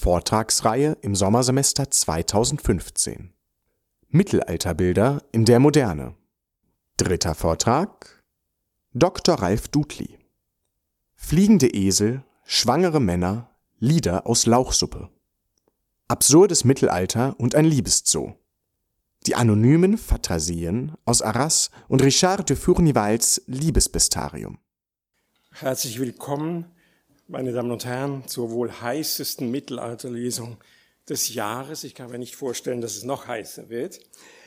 Vortragsreihe im Sommersemester 2015. Mittelalterbilder in der Moderne. Dritter Vortrag: Dr. Ralf Dudley. Fliegende Esel, schwangere Männer, Lieder aus Lauchsuppe. Absurdes Mittelalter und ein Liebeszoo. Die anonymen Phantasien aus Arras und Richard de Furnivals Liebesbestarium. Herzlich willkommen, meine Damen und Herren, zur wohl heißesten Mittelalterlesung des Jahres. Ich kann mir nicht vorstellen, dass es noch heißer wird.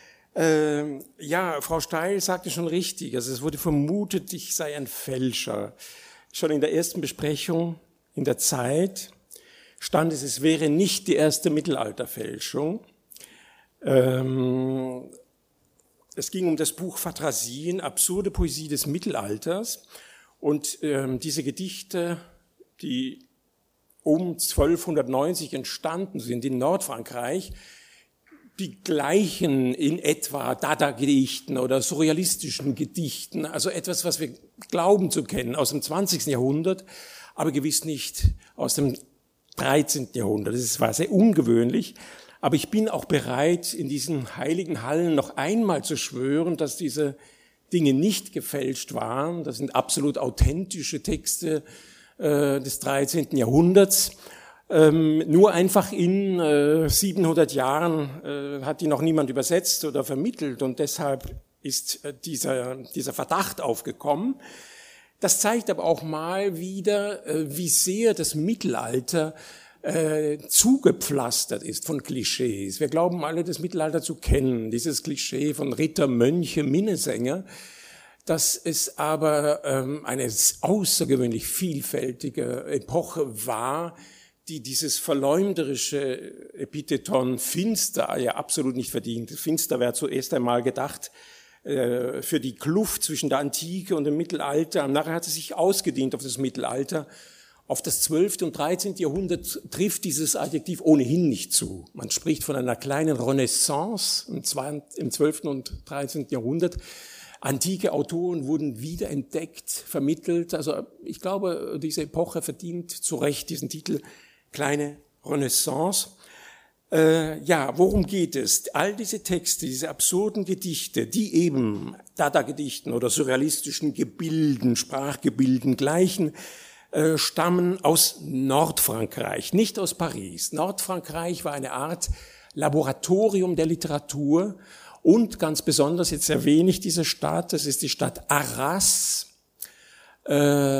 Frau Steil sagte schon richtig, also es wurde vermutet, ich sei ein Fälscher. Schon in der ersten Besprechung in der Zeit stand es wäre nicht die erste Mittelalterfälschung. Es ging um das Buch Phantasien, absurde Poesie des Mittelalters. Und diese Gedichte, die um 1290 entstanden sind in Nordfrankreich, die gleichen in etwa Dada-Gedichten oder surrealistischen Gedichten, also etwas, was wir glauben zu kennen aus dem 20. Jahrhundert, aber gewiss nicht aus dem 13. Jahrhundert. Das war sehr ungewöhnlich, aber ich bin auch bereit, in diesen heiligen Hallen noch einmal zu schwören, dass diese Dinge nicht gefälscht waren. Das sind absolut authentische Texte des 13. Jahrhunderts. Nur einfach in 700 Jahren hat die noch niemand übersetzt oder vermittelt und deshalb ist dieser Verdacht aufgekommen. Das zeigt aber auch mal wieder, wie sehr das Mittelalter zugepflastert ist von Klischees. Wir glauben alle, das Mittelalter zu kennen, dieses Klischee von Ritter, Mönche, Minnesänger, dass es aber eine außergewöhnlich vielfältige Epoche war, die dieses verleumderische Epitheton finster ja absolut nicht verdient. Finster wäre zuerst einmal gedacht für die Kluft zwischen der Antike und dem Mittelalter. Nachher hat es sich ausgedehnt auf das Mittelalter. Auf das 12. und 13. Jahrhundert trifft dieses Adjektiv ohnehin nicht zu. Man spricht von einer kleinen Renaissance im 12. und 13. Jahrhundert. Antike Autoren wurden wiederentdeckt, vermittelt. Also ich glaube, diese Epoche verdient zu Recht diesen Titel kleine Renaissance. Worum geht es? All diese Texte, diese absurden Gedichte, die eben Dada-Gedichten oder surrealistischen Gebilden, Sprachgebilden gleichen, stammen aus Nordfrankreich, nicht aus Paris. Nordfrankreich war eine Art Laboratorium der Literatur und ganz besonders, jetzt erwähne ich diese Stadt, das ist die Stadt Arras. Das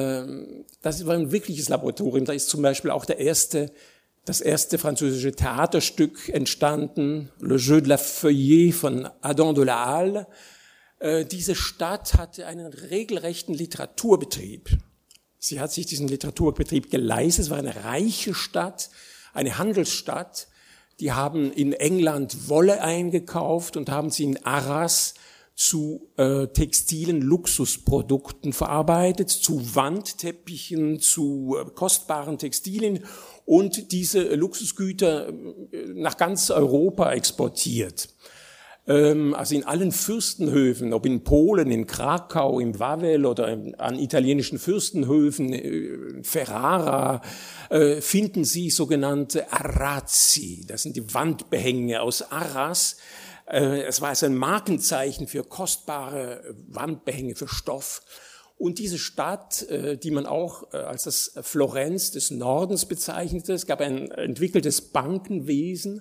war ein wirkliches Laboratorium, da ist zum Beispiel auch das erste französische Theaterstück entstanden, Le Jeu de la Feuillée von Adam de la Halle. Diese Stadt hatte einen regelrechten Literaturbetrieb. Sie hat sich diesen Literaturbetrieb geleistet. Es war eine reiche Stadt, eine Handelsstadt. Die haben in England Wolle eingekauft und haben sie in Arras zu textilen Luxusprodukten verarbeitet, zu Wandteppichen, zu kostbaren Textilien und diese Luxusgüter nach ganz Europa exportiert. Also in allen Fürstenhöfen, ob in Polen, in Krakau, in Wawel oder an italienischen Fürstenhöfen, Ferrara, finden Sie sogenannte Arazzi. Das sind die Wandbehänge aus Arras. Es war also ein Markenzeichen für kostbare Wandbehänge, für Stoff. Und diese Stadt, die man auch als das Florenz des Nordens bezeichnete, es gab ein entwickeltes Bankenwesen,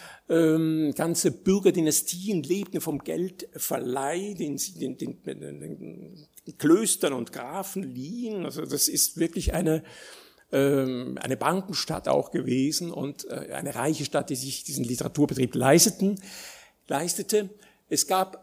ganze Bürgerdynastien lebten vom Geldverleih, den sie den Klöstern und Grafen liehen. Also das ist wirklich eine Bankenstadt auch gewesen und eine reiche Stadt, die sich diesen Literaturbetrieb leistete. Es gab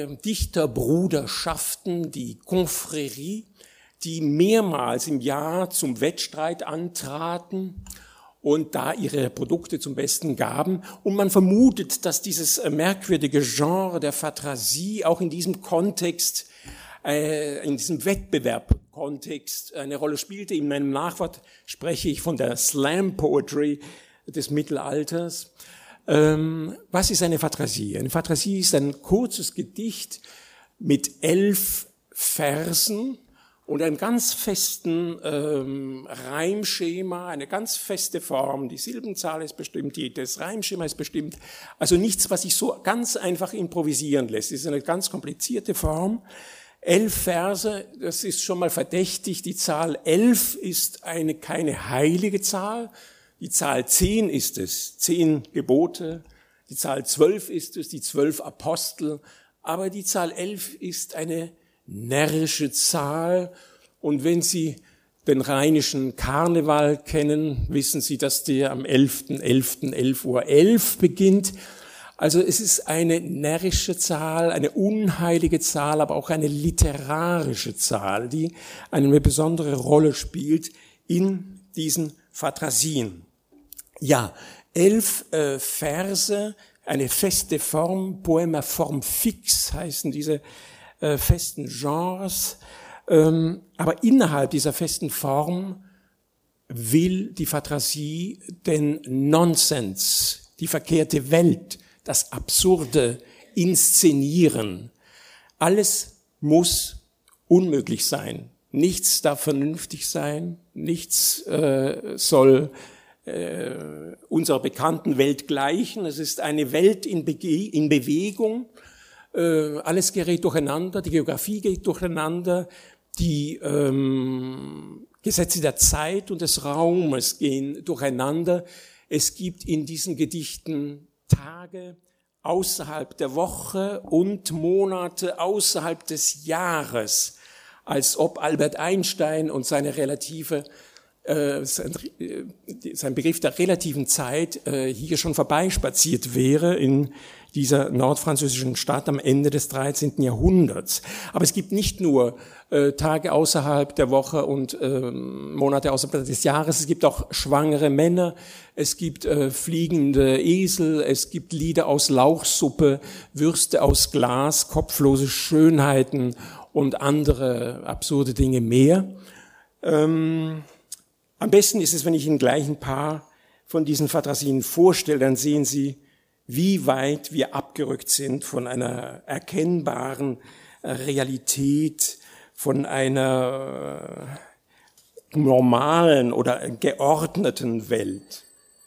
Dichterbruderschaften, die Confrérie, die mehrmals im Jahr zum Wettstreit antraten und da ihre Produkte zum Besten gaben. Und man vermutet, dass dieses merkwürdige Genre der Phantasie auch in diesem Kontext, in diesem Wettbewerbkontext eine Rolle spielte. In meinem Nachwort spreche ich von der Slam Poetry des Mittelalters. Was ist eine Phantasie? Eine Phantasie ist ein kurzes Gedicht mit 11 Versen und einem ganz festen Reimschema, eine ganz feste Form. Die Silbenzahl ist bestimmt, das Reimschema ist bestimmt. Also nichts, was sich so ganz einfach improvisieren lässt. Es ist eine ganz komplizierte Form. 11 Verse, das ist schon mal verdächtig. Die Zahl 11 ist keine heilige Zahl. Die Zahl 10 ist es, 10 Gebote. Die Zahl 12 ist es, die 12 Apostel. Aber die Zahl 11 ist eine närrische Zahl. Und wenn Sie den rheinischen Karneval kennen, wissen Sie, dass der am 11.11. Uhr 11 beginnt. Also es ist eine närrische Zahl, eine unheilige Zahl, aber auch eine literarische Zahl, die eine besondere Rolle spielt in diesen Phatrasien. Ja, 11 Verse, eine feste Form, Poema form fixe heißen diese festen Genres, aber innerhalb dieser festen Form will die Phatrasie den Nonsens, die verkehrte Welt, das Absurde inszenieren. Alles muss unmöglich sein. Nichts darf vernünftig sein. Nichts soll unserer bekannten Welt gleichen. Es ist eine Welt in Bewegung. Alles gerät durcheinander. Die Geografie geht durcheinander. Die Gesetze der Zeit und des Raumes gehen durcheinander. Es gibt in diesen Gedichten Tage außerhalb der Woche und Monate außerhalb des Jahres, als ob Albert Einstein und sein Begriff der relativen Zeit hier schon vorbeispaziert wäre in dieser nordfranzösischen Stadt am Ende des 13. Jahrhunderts. Aber es gibt nicht nur Tage außerhalb der Woche und Monate außerhalb des Jahres, es gibt auch schwangere Männer, es gibt fliegende Esel, es gibt Lieder aus Lauchsuppe, Würste aus Glas, kopflose Schönheiten und andere absurde Dinge mehr. Am besten ist es, wenn ich Ihnen gleich ein paar von diesen Phatrasien vorstelle, dann sehen Sie, wie weit wir abgerückt sind von einer erkennbaren Realität, von einer normalen oder geordneten Welt.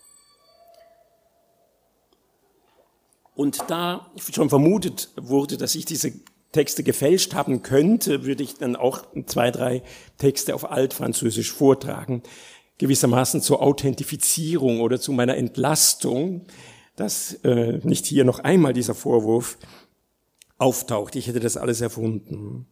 Und da schon vermutet wurde, dass ich diese Texte gefälscht haben könnte, würde ich dann auch 2, 3 Texte auf Altfranzösisch vortragen, gewissermaßen zur Authentifizierung oder zu meiner Entlastung, dass nicht hier noch einmal dieser Vorwurf auftaucht. Ich hätte das alles erfunden.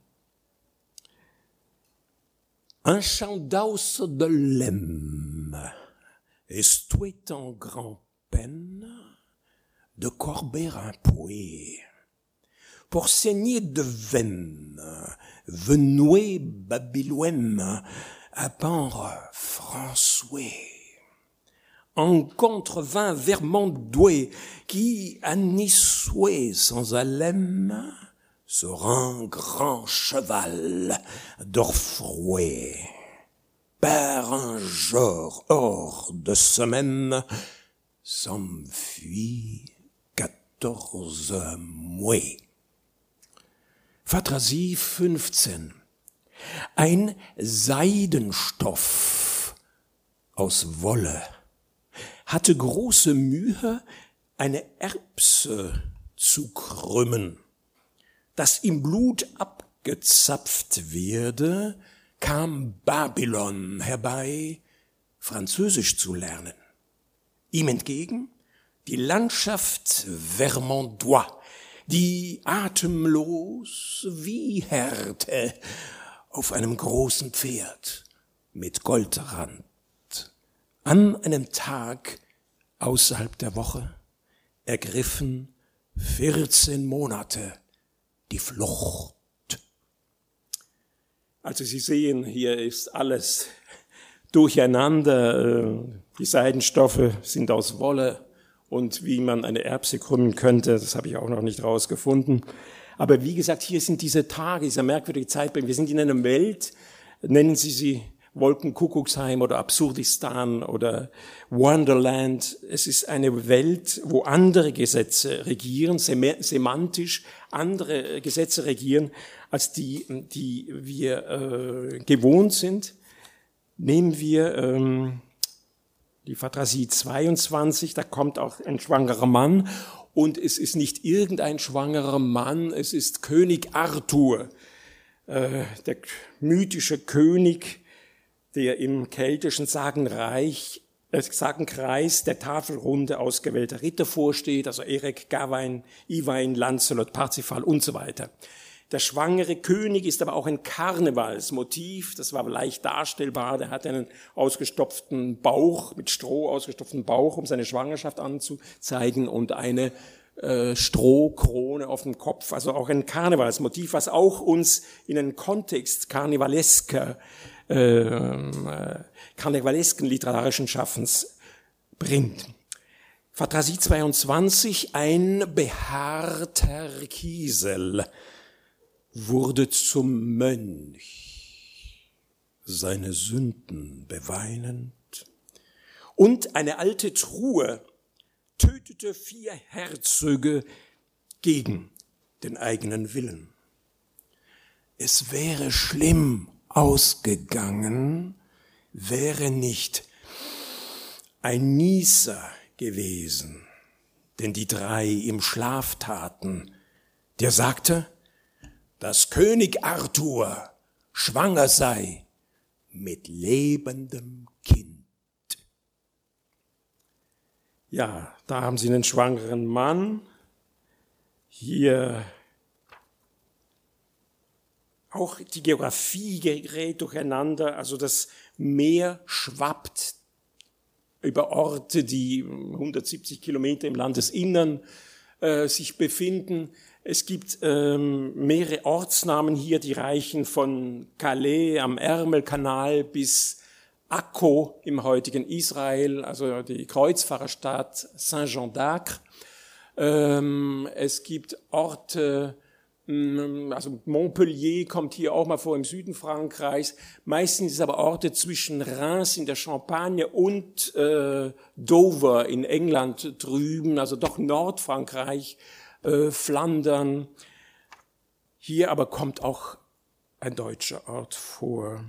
Un chant d'os de lemme, estouet en grand peine, de corber un pouet, pour saigner de veine, venouer babilouem, à pendre François. En contrevint vermandoué, qui à Niçois sans haleine, sera un grand cheval d'orfrouet. Par un jour hors de semaine, s'enfuit 14 mois. Phatrasie 15. Ein Seidenstoff aus Wolle hatte große Mühe, eine Erbse zu krümmen. Dass im Blut abgezapft werde, kam Babylon herbei, Französisch zu lernen. Ihm entgegen die Landschaft Vermandois, die atemlos wie Härte auf einem großen Pferd mit Goldrand an einem Tag außerhalb der Woche ergriffen 14 Monate die Flucht. Also Sie sehen, hier ist alles durcheinander. Die Seidenstoffe sind aus Wolle und wie man eine Erbse krümmen könnte, das habe ich auch noch nicht rausgefunden. Aber wie gesagt, hier sind diese Tage, dieser merkwürdige Zeitpunkt. Wir sind in einer Welt, nennen Sie sie Wolkenkuckucksheim oder Absurdistan oder Wonderland. Es ist eine Welt, wo andere Gesetze regieren, semantisch andere Gesetze regieren als die wir gewohnt sind. Nehmen wir die Phatrasie 22, da kommt auch ein schwangerer Mann und es ist nicht irgendein schwangerer Mann, es ist König Arthur, der mythische König, der im keltischen Sagenkreis der Tafelrunde ausgewählter Ritter vorsteht, also Erec, Gawain, Iwain, Lancelot, Parzifal und so weiter. Der schwangere König ist aber auch ein Karnevalsmotiv, das war leicht darstellbar, der hat einen ausgestopften Bauch, mit Stroh ausgestopften Bauch, um seine Schwangerschaft anzuzeigen und eine Strohkrone auf dem Kopf, also auch ein Karnevalsmotiv, was auch uns in einen Kontext karnevalesken literarischen Schaffens bringt. Phatrasie 22, ein behaarter Kiesel wurde zum Mönch, seine Sünden beweinend, und eine alte Truhe tötete 4 Herzöge gegen den eigenen Willen. Es wäre schlimm ausgegangen, wäre nicht ein Nieser gewesen, den die 3 im Schlaf taten, der sagte, dass König Arthur schwanger sei mit lebendem Kind. Ja, da haben Sie einen schwangeren Mann. Hier auch die Geografie gerät durcheinander. Also das Meer schwappt über Orte, die 170 Kilometer im Landesinnern sich befinden. Es gibt mehrere Ortsnamen hier, die reichen von Calais am Ärmelkanal bis Akko im heutigen Israel, also die Kreuzfahrerstadt Saint-Jean d'Acre. Es gibt Orte, also Montpellier kommt hier auch mal vor im Süden Frankreichs. Meistens ist es aber Orte zwischen Reims in der Champagne und Dover in England drüben, also doch Nordfrankreich, Flandern. Hier aber kommt auch ein deutscher Ort vor.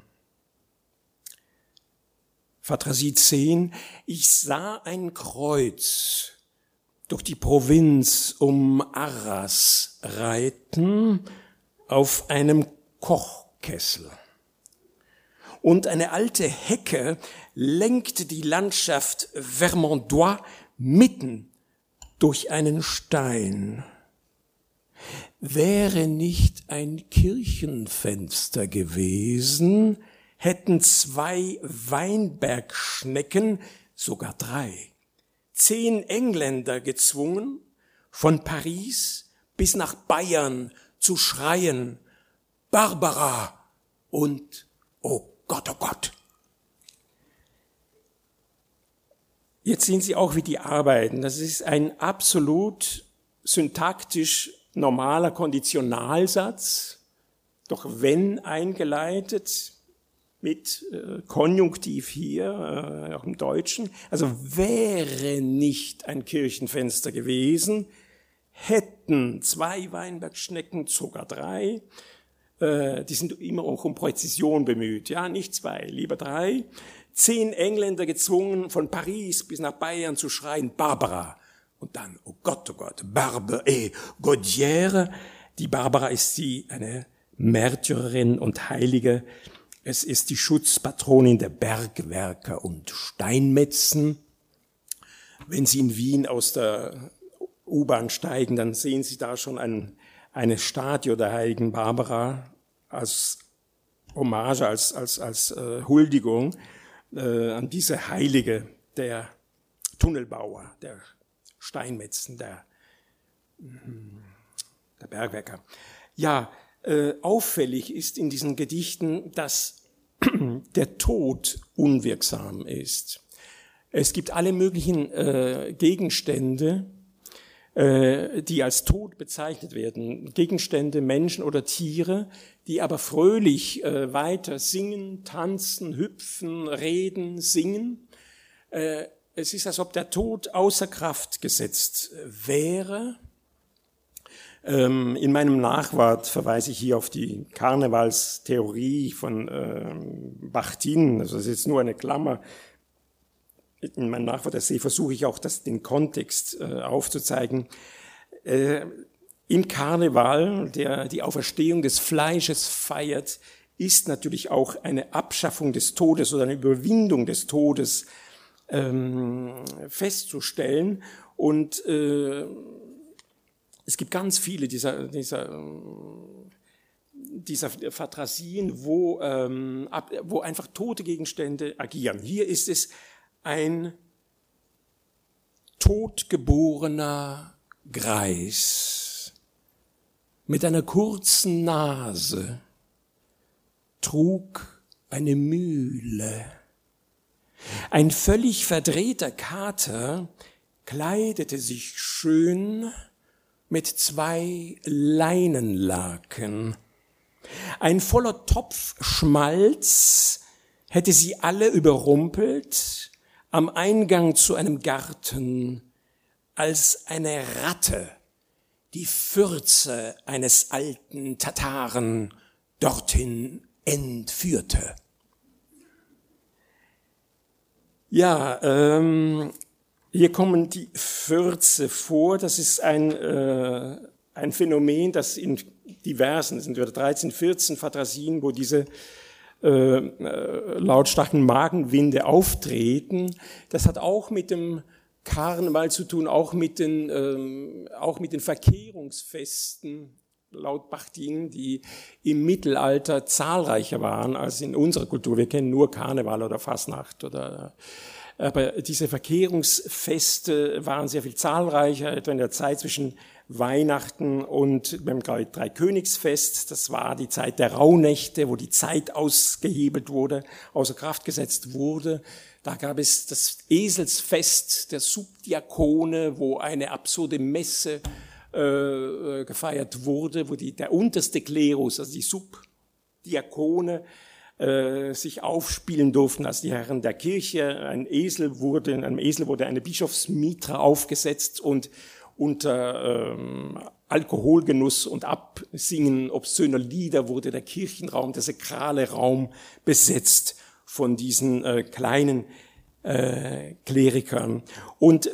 Phatrasie 10. Ich sah ein Kreuz durch die Provinz um Arras reiten auf einem Kochkessel. Und eine alte Hecke lenkte die Landschaft Vermandois mitten durch einen Stein. Wäre nicht ein Kirchenfenster gewesen, hätten 2 Weinbergschnecken, sogar 3, 10 Engländer gezwungen, von Paris bis nach Bayern zu schreien, Barbara und oh Gott, oh Gott. Jetzt sehen Sie auch, wie die arbeiten. Das ist ein absolut syntaktisch normaler Konditionalsatz, doch wenn eingeleitet mit Konjunktiv hier, auch im Deutschen. Also wäre nicht ein Kirchenfenster gewesen, hätten 2 Weinbergschnecken, sogar 3, die sind immer auch um Präzision bemüht, ja, nicht 2, lieber 3, 10 Engländer gezwungen, von Paris bis nach Bayern zu schreien, Barbara. Und dann, oh Gott, Barbe et Gaudière. Die Barbara ist eine Märtyrerin und Heilige. Es ist die Schutzpatronin der Bergwerker und Steinmetzen. Wenn Sie in Wien aus der U-Bahn steigen, dann sehen Sie da schon eine Statue der heiligen Barbara als Hommage, als Huldigung an diese Heilige der Tunnelbauer, der Steinmetzen, der Bergwerker. Ja, auffällig ist in diesen Gedichten, dass der Tod unwirksam ist. Es gibt alle möglichen Gegenstände, die als tot bezeichnet werden. Gegenstände, Menschen oder Tiere, die aber fröhlich weiter singen, tanzen, hüpfen, reden, singen. Es ist, als ob der Tod außer Kraft gesetzt wäre. In meinem Nachwort verweise ich hier auf die Karnevalstheorie von Bachtin, also das ist jetzt nur eine Klammer. In meinem Nachwort-Essay versuche ich auch, den Kontext aufzuzeigen. Im Karneval, der die Auferstehung des Fleisches feiert, ist natürlich auch eine Abschaffung des Todes oder eine Überwindung des Todes festzustellen. Und es gibt ganz viele dieser Phantasien, wo einfach tote Gegenstände agieren. Hier ist es ein totgeborener Greis mit einer kurzen Nase trug eine Mühle. Ein völlig verdrehter Kater kleidete sich schön mit 2 Leinenlaken. Ein voller Topf Schmalz hätte sie alle überrumpelt am Eingang zu einem Garten, als eine Ratte die Fürze eines alten Tataren dorthin entführte. Ja, hier kommen die Fürze vor. Das ist ein Phänomen, das in diversen, es sind 13, 14 Phantasien, wo diese lautstarken Magenwinde auftreten. Das hat auch mit dem Karneval zu tun, auch mit den Verkehrungsfesten, laut Bachtin, die im Mittelalter zahlreicher waren als in unserer Kultur. Wir kennen nur Karneval oder Fasnacht aber diese Verkehrungsfeste waren sehr viel zahlreicher, etwa in der Zeit zwischen Weihnachten und beim Dreikönigsfest. Das war die Zeit der Rauhnächte, wo die Zeit ausgehebelt wurde, außer Kraft gesetzt wurde. Da gab es das Eselsfest der Subdiakone, wo eine absurde Messe gefeiert wurde, wo der unterste Klerus, also die Subdiakone, sich aufspielen durften als die Herren der Kirche. Einem Esel wurde eine Bischofsmitra aufgesetzt und unter Alkoholgenuss und Absingen obszöner Lieder wurde der Kirchenraum, der sakrale Raum besetzt von diesen kleinen Klerikern. Und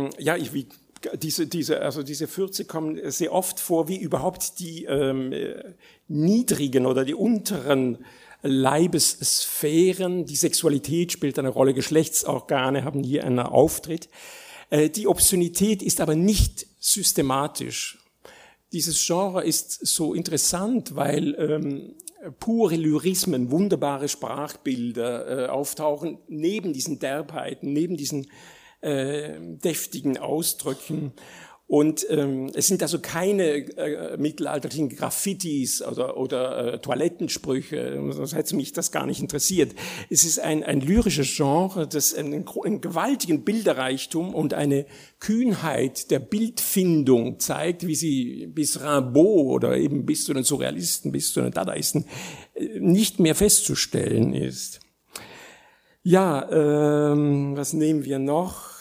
diese Fürze kommen sehr oft vor, wie überhaupt die niedrigen oder die unteren Leibessphären, die Sexualität spielt eine Rolle, Geschlechtsorgane haben hier einen Auftritt. Die Obszönität ist aber nicht systematisch. Dieses Genre ist so interessant, weil pure Lyrismen, wunderbare Sprachbilder auftauchen neben diesen Derbheiten, neben diesen deftigen Ausdrücken. Und es sind also keine mittelalterlichen Graffitis oder Toilettensprüche, sonst hätte mich das gar nicht interessiert. Es ist ein lyrisches Genre, das einen gewaltigen Bilderreichtum und eine Kühnheit der Bildfindung zeigt, wie sie bis Rimbaud oder eben bis zu den Surrealisten, bis zu den Dadaisten nicht mehr festzustellen ist. Ja, was nehmen wir noch?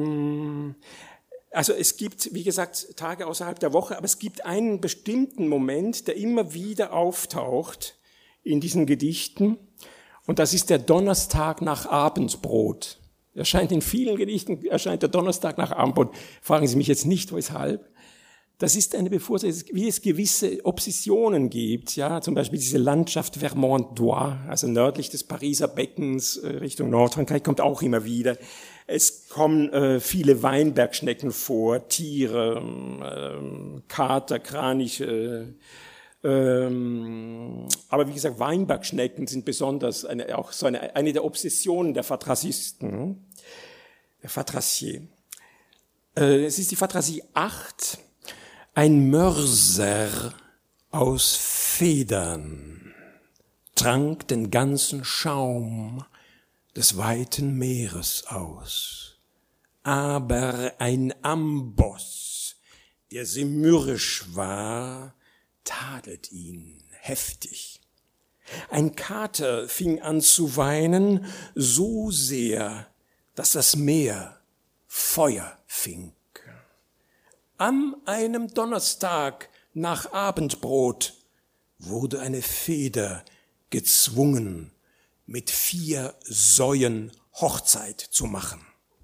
Also es gibt, wie gesagt, Tage außerhalb der Woche, aber es gibt einen bestimmten Moment, der immer wieder auftaucht in diesen Gedichten, und das ist der Donnerstag nach Abendbrot. Erscheint in vielen Gedichten, erscheint der Donnerstag nach Abendbrot. Fragen Sie mich jetzt nicht, weshalb. Das ist eine Bevorzugung, wie es gewisse Obsessionen gibt, ja, zum Beispiel diese Landschaft Vermontois, also nördlich des Pariser Beckens, Richtung Nordfrankreich, kommt auch immer wieder. Es kommen viele Weinbergschnecken vor, Tiere, Kater, Kraniche, aber wie gesagt, Weinbergschnecken sind besonders eine der Obsessionen der Phantasisten, der Phantasie. Es ist die Phantasie 8, ein Mörser aus Federn trank den ganzen Schaum des weiten Meeres aus. Aber ein Amboss, der sehr mürrisch war, tadelt ihn heftig. Ein Kater fing an zu weinen, so sehr, dass das Meer Feuer fing. An einem Donnerstag nach Abendbrot wurde eine Feder gezwungen, mit 4 Säuen Hochzeit zu machen.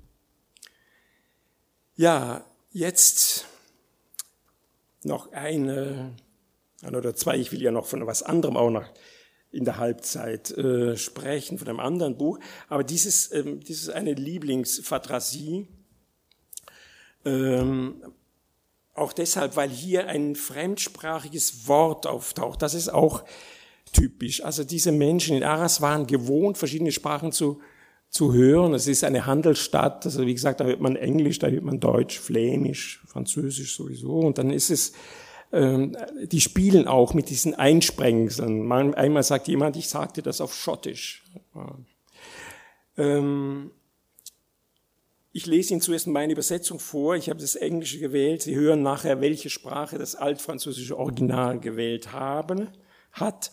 Ja, jetzt noch ein oder 2, ich will ja noch von was anderem auch noch in der Halbzeit sprechen, von einem anderen Buch, aber dieses ist eine Lieblingsfantasie, auch deshalb, weil hier ein fremdsprachiges Wort auftaucht, das ist auch typisch. Also diese Menschen in Arras waren gewohnt, verschiedene Sprachen zu hören. Es ist eine Handelsstadt, also wie gesagt, da hört man Englisch, da hört man Deutsch, Flämisch, Französisch sowieso. Und dann ist es, die spielen auch mit diesen Einsprengseln. Einmal sagt jemand, ich sagte das auf Schottisch. Ich lese Ihnen zuerst meine Übersetzung vor. Ich habe das Englische gewählt. Sie hören nachher, welche Sprache das altfranzösische Original gewählt hat.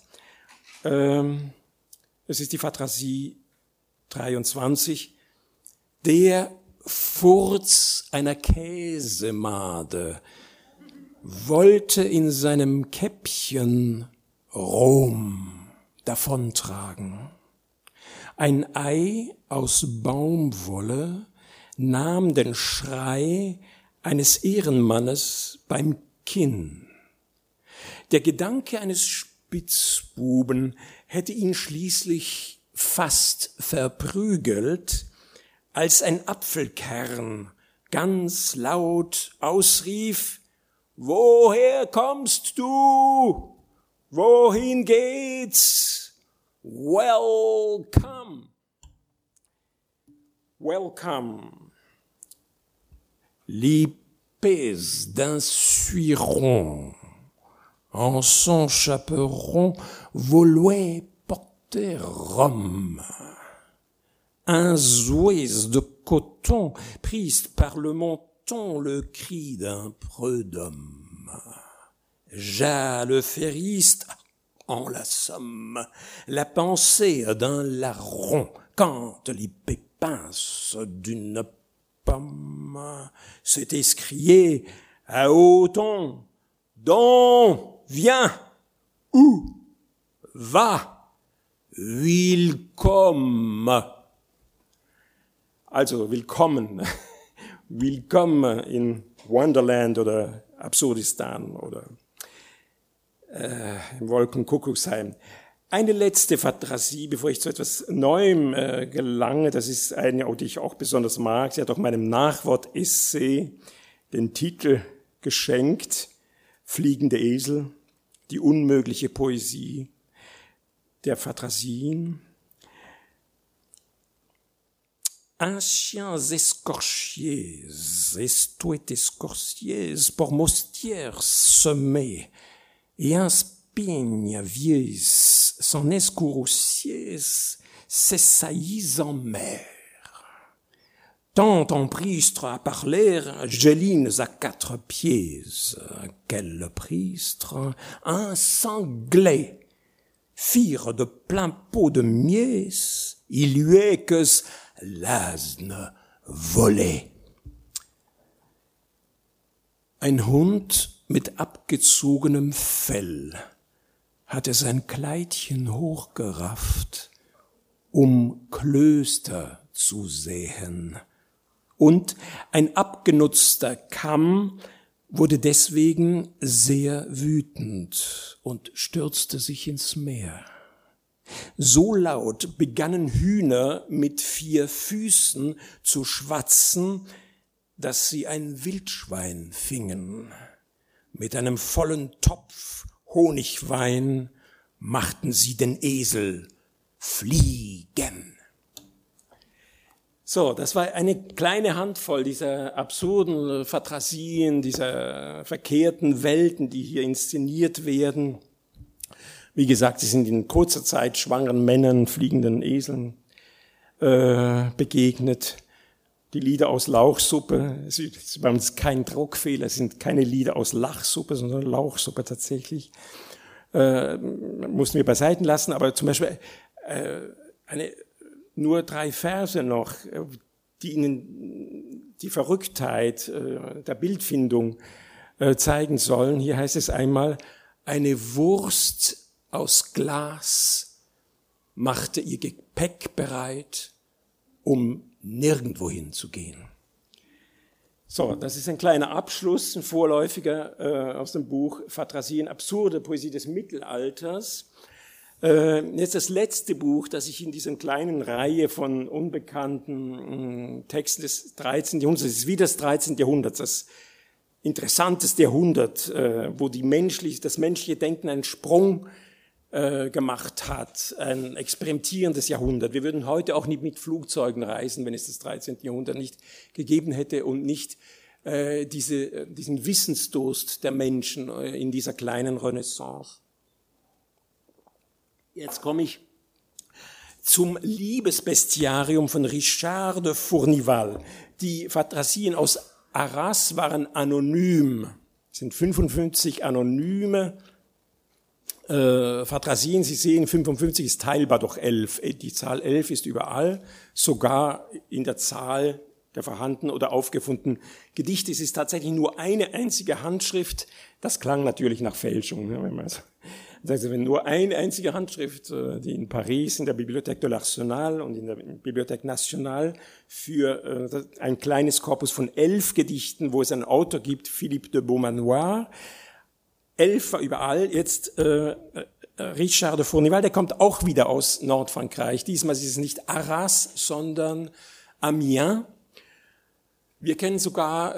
Es ist die Fantasie 23. Der Furz einer Käsemade wollte in seinem Käppchen Rom davontragen. Ein Ei aus Baumwolle nahm den Schrei eines Ehrenmannes beim Kinn. Der Gedanke eines Spitzbuben hätte ihn schließlich fast verprügelt, als ein Apfelkern ganz laut ausrief: Woher kommst du? Wohin geht's? Welcome. Welcome. L'épée d'un suiron en son chaperon vouloit porter Rome. Un zouez de coton prise par le menton le cri d'un prud'homme. Jas le feriste en la somme, la pensée d'un larron quand les pépins d'une pomme s'est escrié à haut ton: Don, viens, où, va, willkommen. Also willkommen, willkommen in Wonderland oder Absurdistan oder im Wolkenkuckucksheim. Eine letzte Fantasie, bevor ich zu etwas Neuem gelange, das ist eine, die ich auch besonders mag. Sie hat auch meinem Nachwort-Essay den Titel geschenkt: Fliegende Esel, die unmögliche Poesie der Anciens escorchiers, estuet escorchiers, pour mostières semées, et un spigne vieux, son escouroussiers, s'essaillis en mer. Tant en pristre à parler, gelines à 4 pieds, quel pristre, un sanglais, firent de plein pot de mies, il lui que l'asne volait. Ein Hund mit abgezogenem Fell hatte sein Kleidchen hochgerafft, Klöster zu sehen. Und ein abgenutzter Kamm wurde deswegen sehr wütend und stürzte sich ins Meer. So laut begannen Hühner mit 4 Füßen zu schwatzen, dass sie ein Wildschwein fingen. Mit einem vollen Topf Honigwein machten sie den Esel fliegen. So, das war eine kleine Handvoll dieser absurden Fantasien, dieser verkehrten Welten, die hier inszeniert werden. Wie gesagt, sie sind in kurzer Zeit schwangeren Männern, fliegenden Eseln begegnet. Die Lieder aus Lauchsuppe, es ist bei uns kein Druckfehler, es sind keine Lieder aus Lachsuppe, sondern Lauchsuppe tatsächlich. Mussten wir beiseite lassen, aber zum Beispiel nur 3 Verse noch, die Ihnen die Verrücktheit der Bildfindung zeigen sollen. Hier heißt es einmal, eine Wurst aus Glas machte ihr Gepäck bereit, um nirgendwohin zu gehen. So, das ist ein kleiner Abschluss, ein vorläufiger aus dem Buch Phatrasien, absurde Poesie des Mittelalters. Jetzt das letzte Buch, das ich in dieser kleinen Reihe von unbekannten Texten des 13. Jahrhunderts, das ist wie das 13. Jahrhundert, das interessanteste Jahrhundert, wo das menschliche Denken einen Sprung gemacht hat, ein experimentierendes Jahrhundert. Wir würden heute auch nicht mit Flugzeugen reisen, wenn es das 13. Jahrhundert nicht gegeben hätte und nicht diesen Wissensdurst der Menschen in dieser kleinen Renaissance. Jetzt komme ich zum Liebesbestiarium von Richard de Fournival. Die Phatrasien aus Arras waren anonym, es sind 55 anonyme Phatrasien. Sie sehen, 55 ist teilbar durch 11. Die Zahl 11 ist überall, sogar in der Zahl der vorhandenen oder aufgefundenen Gedichte. Es ist tatsächlich nur eine einzige Handschrift. Das klang natürlich nach Fälschung. Also wenn nur eine einzige Handschrift, die in Paris in der Bibliothèque de l'Arsenal und in der Bibliothèque Nationale für ein kleines Korpus von 11 Gedichten, wo es einen Autor gibt, Philippe de Beaumanoir, 11 war überall, jetzt Richard de Fournival, der kommt auch wieder aus Nordfrankreich. Diesmal ist es nicht Arras, sondern Amiens. Wir kennen sogar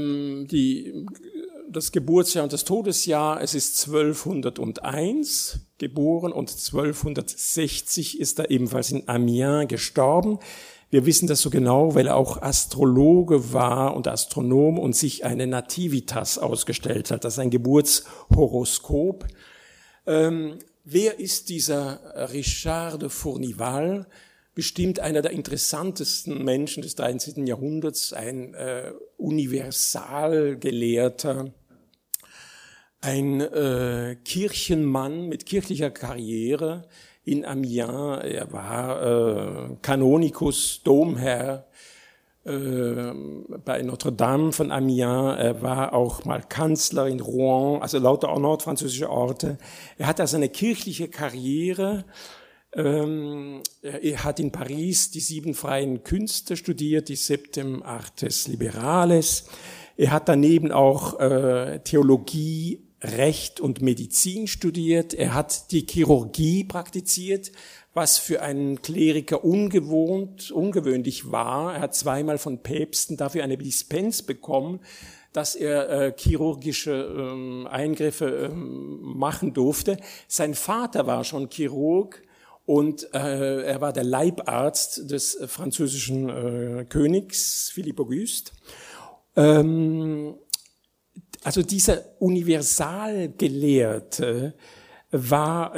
das Geburtsjahr und das Todesjahr. Es ist 1201 geboren und 1260 ist er ebenfalls in Amiens gestorben. Wir wissen das so genau, weil er auch Astrologe war und Astronom und sich eine Nativitas ausgestellt hat, das ist ein Geburtshoroskop. Wer ist dieser Richard de Fournival? Bestimmt einer der interessantesten Menschen des 13. Jahrhunderts, ein Universalgelehrter, ein Kirchenmann mit kirchlicher Karriere in Amiens. Er war Kanonikus, Domherr bei Notre Dame von Amiens. Er war auch mal Kanzler in Rouen, also lauter auch nordfranzösische Orte. Er hat also eine kirchliche Karriere. Er hat in Paris die 7 freien Künste studiert, die Septem Artes Liberales. Er hat daneben auch Theologie, Recht und Medizin studiert. Er hat die Chirurgie praktiziert, was für einen Kleriker ungewöhnlich war. Er hat 2-mal von Päpsten dafür eine Dispens bekommen, dass er chirurgische Eingriffe machen durfte. Sein Vater war schon Chirurg und er war der Leibarzt des französischen Königs Philippe Auguste. Also dieser Universalgelehrte war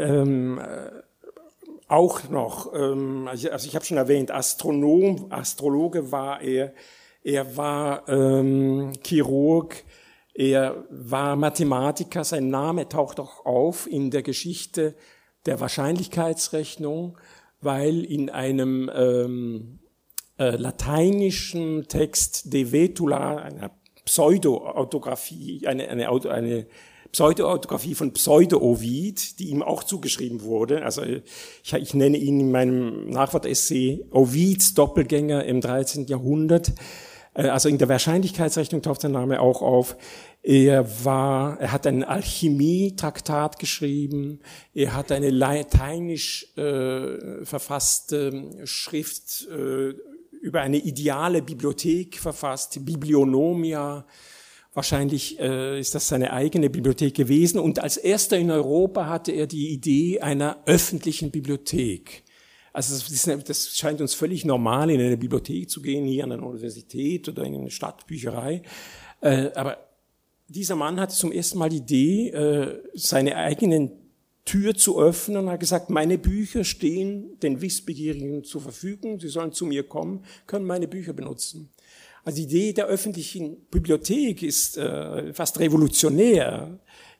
auch noch, also ich habe schon erwähnt, Astrologe war er. Er war Chirurg, er war Mathematiker. Sein Name taucht auch auf in der Geschichte der Wahrscheinlichkeitsrechnung, weil in einem lateinischen Text De Vetula, einer Pseudo-Autographie, eine Pseudo-Autographie von Pseudo-Ovid, die ihm auch zugeschrieben wurde. Also ich nenne ihn in meinem Nachwort-Essay Ovids Doppelgänger im 13. Jahrhundert. Also in der Wahrscheinlichkeitsrechnung taucht sein Name auch auf. Er hat ein Alchemie-Traktat geschrieben. Er hat eine lateinisch verfasste Schrift über eine ideale Bibliothek verfasst, Biblionomia. Wahrscheinlich ist das seine eigene Bibliothek gewesen. Und als erster in Europa hatte er die Idee einer öffentlichen Bibliothek. Also das scheint uns völlig normal, in eine Bibliothek zu gehen, hier an einer Universität oder in eine Stadtbücherei. Aber dieser Mann hatte zum ersten Mal die Idee, seine eigenen Tür zu öffnen und hat gesagt, meine Bücher stehen den Wissbegierigen zur Verfügung, sie sollen zu mir kommen, können meine Bücher benutzen. Also die Idee der öffentlichen Bibliothek ist fast revolutionär.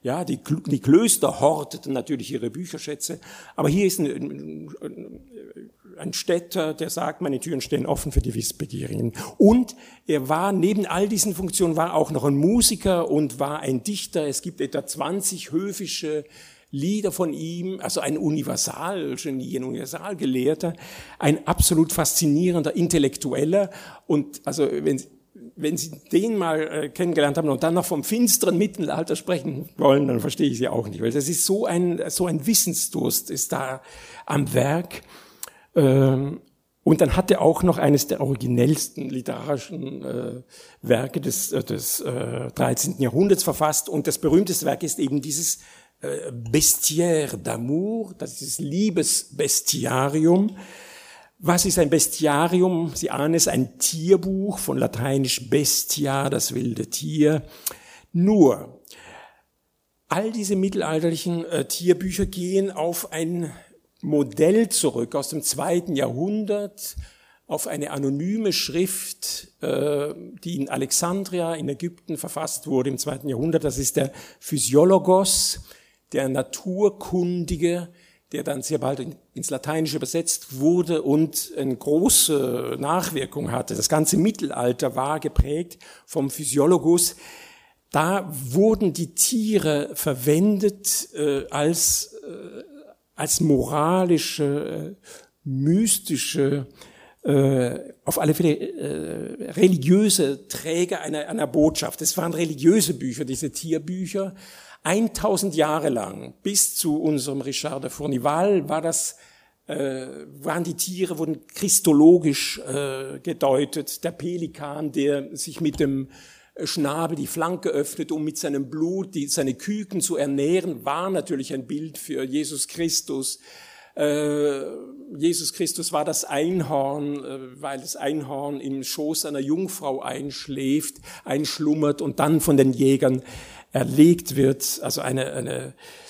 Ja, die Klöster horteten natürlich ihre Bücherschätze, aber hier ist ein Städter, der sagt, meine Türen stehen offen für die Wissbegierigen. Und er war, neben all diesen Funktionen, war auch noch ein Musiker und war ein Dichter. Es gibt etwa 20 höfische Lieder von ihm, also ein Universalgenie, ein Universalgelehrter, ein absolut faszinierender Intellektueller. Und also wenn Sie den mal kennengelernt haben und dann noch vom finsteren Mittelalter sprechen wollen, dann verstehe ich Sie auch nicht, weil das ist so ein Wissensdurst ist da am Werk. Und dann hat er auch noch eines der originellsten literarischen Werke des 13. Jahrhunderts verfasst. Und das berühmteste Werk ist eben dieses Bestiaire d'amour, das ist das Liebesbestiarium. Was ist ein Bestiarium? Sie ahnen es, ein Tierbuch, von lateinisch bestia, das wilde Tier. Nur, all diese mittelalterlichen Tierbücher gehen auf ein Modell zurück aus dem 2. Jahrhundert, auf eine anonyme Schrift, die in Alexandria in Ägypten verfasst wurde im 2. Jahrhundert. Das ist der Physiologos, der Naturkundige, der dann sehr bald ins Lateinische übersetzt wurde und eine große Nachwirkung hatte. Das ganze Mittelalter war geprägt vom Physiologus. Da wurden die Tiere verwendet als moralische, mystische, auf alle Fälle religiöse Träger einer Botschaft. Es waren religiöse Bücher, diese Tierbücher. 1000 Jahre lang, bis zu unserem Richard de Fournival, waren die Tiere, wurden christologisch gedeutet. Der Pelikan, der sich mit dem Schnabel die Flanke öffnet, um mit seinem Blut seine Küken zu ernähren, war natürlich ein Bild für Jesus Christus. Jesus Christus war das Einhorn, weil das Einhorn im Schoß einer Jungfrau einschlummert und dann von den Jägern erlegt wird, also ein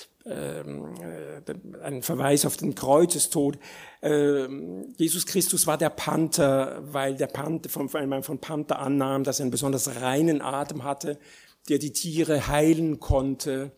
Verweis auf den Kreuzestod. Jesus Christus war der Panther, weil man von Panther annahm, dass er einen besonders reinen Atem hatte, der die Tiere heilen konnte.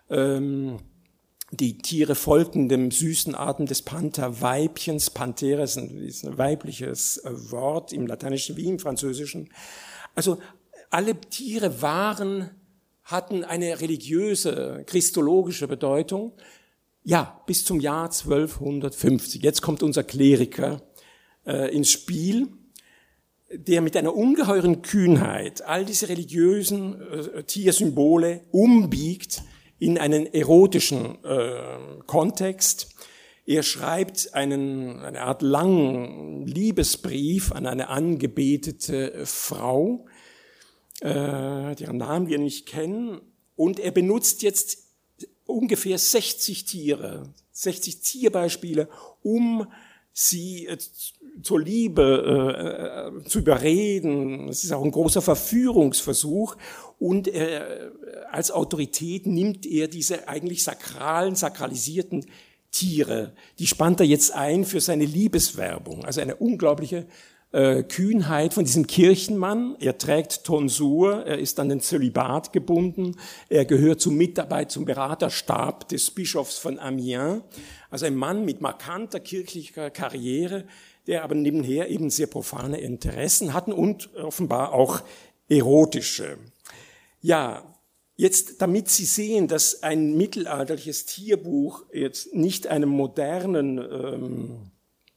Die Tiere folgten dem süßen Atem des Pantherweibchens. Panthera ist ein weibliches Wort im Lateinischen wie im Französischen. Also alle Tiere hatten eine religiöse, christologische Bedeutung. Ja, bis zum Jahr 1250. Jetzt kommt unser Kleriker ins Spiel, der mit einer ungeheuren Kühnheit all diese religiösen Tiersymbole umbiegt in einen erotischen Kontext. Er schreibt eine Art langen Liebesbrief an eine angebetete Frau, deren Namen wir nicht kennen, und er benutzt jetzt ungefähr 60 Tierbeispiele, um sie zur Liebe zu überreden. Es ist auch ein großer Verführungsversuch, und als Autorität nimmt er diese eigentlich sakralisierten Tiere, die spannt er jetzt ein für seine Liebeswerbung. Also eine unglaubliche Kühnheit von diesem Kirchenmann. Er trägt Tonsur, er ist an den Zölibat gebunden, er gehört zum Beraterstab des Bischofs von Amiens. Also ein Mann mit markanter kirchlicher Karriere, der aber nebenher eben sehr profane Interessen hatten und offenbar auch erotische. Ja, jetzt, damit Sie sehen, dass ein mittelalterliches Tierbuch jetzt nicht einem modernen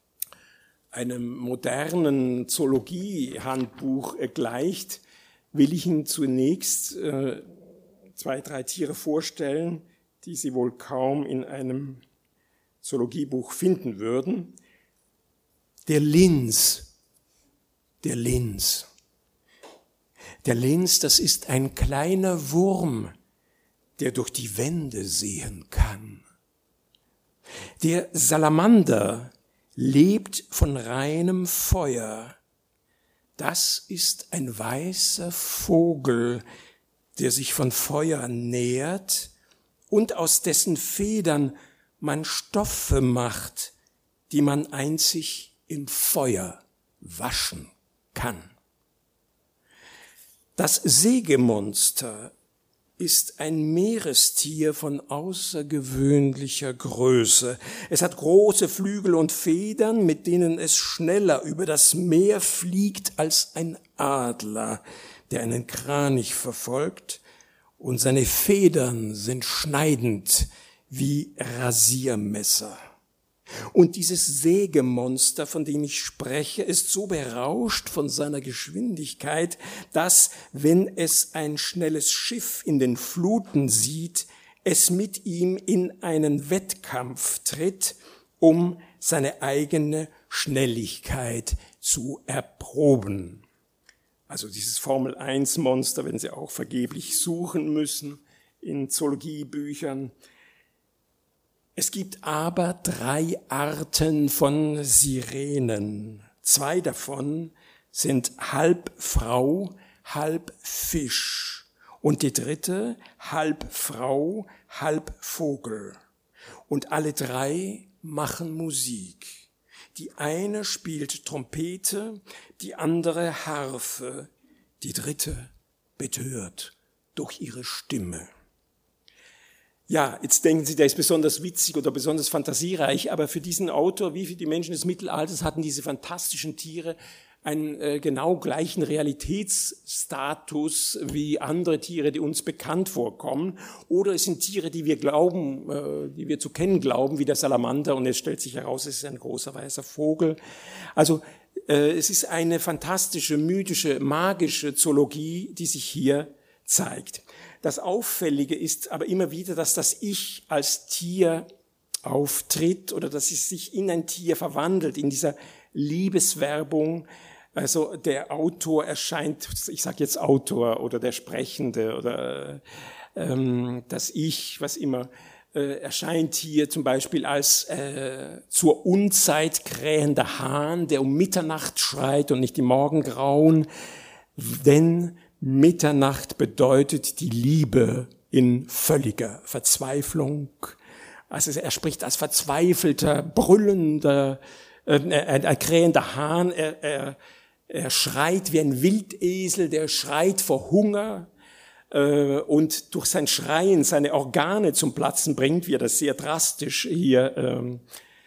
Zoologiehandbuch gleicht, will ich Ihnen zunächst 2, 3 Tiere vorstellen, die Sie wohl kaum in einem Zoologiebuch finden würden. Der Lins, das ist ein kleiner Wurm, der durch die Wände sehen kann. Der Salamander lebt von reinem Feuer. Das ist ein weißer Vogel, der sich von Feuer nährt und aus dessen Federn man Stoffe macht, die man einzig im Feuer waschen kann. Das Sägemonster ist ein Meerestier von außergewöhnlicher Größe. Es hat große Flügel und Federn, mit denen es schneller über das Meer fliegt als ein Adler, der einen Kranich verfolgt, und seine Federn sind schneidend wie Rasiermesser. Und dieses Sägemonster, von dem ich spreche, ist so berauscht von seiner Geschwindigkeit, dass, wenn es ein schnelles Schiff in den Fluten sieht, es mit ihm in einen Wettkampf tritt, um seine eigene Schnelligkeit zu erproben. Also dieses Formel-1-Monster, wenn Sie auch vergeblich suchen müssen in Zoologiebüchern. Es gibt aber 3 Arten von Sirenen. 2 davon sind halb Frau, halb Fisch. Und die 3. halb Frau, halb Vogel. Und alle 3 machen Musik. Die eine spielt Trompete, die andere Harfe, die 3. betört durch ihre Stimme. Ja, jetzt denken Sie, der ist besonders witzig oder besonders fantasiereich, aber für diesen Autor, wie für die Menschen des Mittelalters, hatten diese fantastischen Tiere einen genau gleichen Realitätsstatus wie andere Tiere, die uns bekannt vorkommen. Oder es sind Tiere, die wir glauben, die wir zu kennen glauben, wie der Salamander, und es stellt sich heraus, es ist ein großer weißer Vogel. Also es ist eine fantastische, mythische, magische Zoologie, die sich hier zeigt. Das Auffällige ist aber immer wieder, dass das Ich als Tier auftritt oder dass es sich in ein Tier verwandelt, in dieser Liebeswerbung. Also der Autor erscheint, ich sage jetzt Autor oder der Sprechende oder das Ich, was immer, erscheint hier zum Beispiel als zur Unzeit krähender Hahn, der um Mitternacht schreit und nicht im Morgengrauen, denn Mitternacht bedeutet die Liebe in völliger Verzweiflung. Also er spricht als verzweifelter, brüllender, krähender Hahn. Er schreit wie ein Wildesel, der schreit vor Hunger und durch sein Schreien seine Organe zum Platzen bringt, wie er das sehr drastisch hier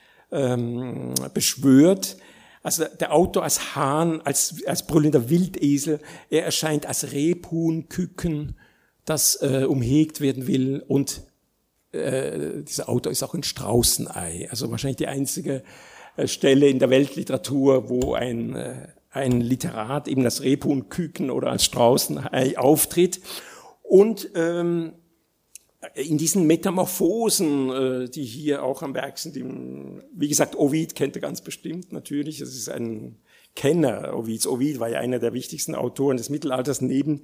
beschwört. Also der Autor als Hahn, als brüllender Wildesel, er erscheint als Rebhuhn, Küken, das umhegt werden will, und dieser Autor ist auch ein Straußenei, also wahrscheinlich die einzige Stelle in der Weltliteratur, wo ein Literat eben als Rebhuhn, Küken oder als Straußenei auftritt. Und in diesen Metamorphosen, die hier auch am Werk sind, wie gesagt, Ovid kennt er ganz bestimmt natürlich, es ist ein Kenner Ovids. Ovid war ja einer der wichtigsten Autoren des Mittelalters neben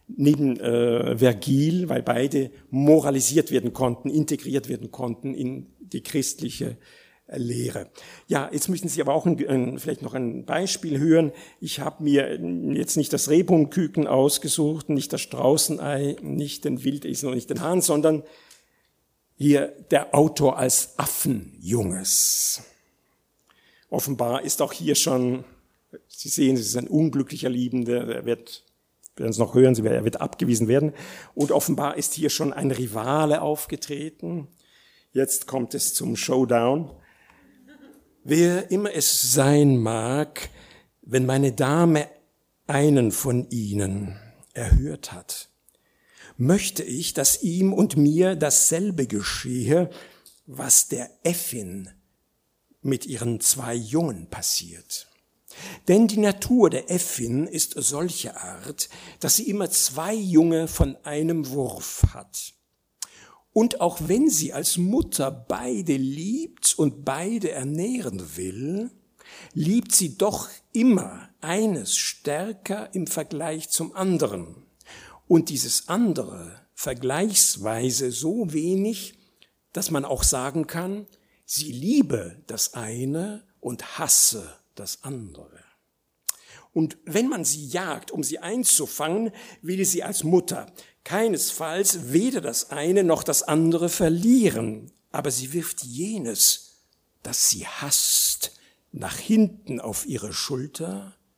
Vergil, weil beide moralisiert werden konnten, integriert werden konnten in die christliche Lehre. Ja, jetzt möchten Sie aber auch vielleicht noch ein Beispiel hören. Ich habe mir jetzt nicht das Rebhuhnküken ausgesucht, nicht das Straußenei, nicht den Wildesel und nicht den Hahn, sondern hier der Autor als Affenjunges. Offenbar ist auch hier schon, Sie sehen, es ist ein unglücklicher Liebender, er wird, wir werden es noch hören, er wird abgewiesen werden. Und offenbar ist hier schon ein Rivale aufgetreten. Jetzt kommt es zum Showdown. Wer immer es sein mag, wenn meine Dame einen von ihnen erhört hat, möchte ich, dass ihm und mir dasselbe geschehe, was der Äffin mit ihren 2 Jungen passiert. Denn die Natur der Äffin ist solche Art, dass sie immer 2 Junge von einem Wurf hat. Und auch wenn sie als Mutter beide liebt und beide ernähren will, liebt sie doch immer eines stärker im Vergleich zum anderen. Und dieses andere vergleichsweise so wenig, dass man auch sagen kann, sie liebe das eine und hasse das andere. Und wenn man sie jagt, um sie einzufangen, will sie als Mutter keinesfalls weder das eine noch das andere verlieren, aber sie wirft jenes, das sie hasst, nach hinten auf ihre Schulter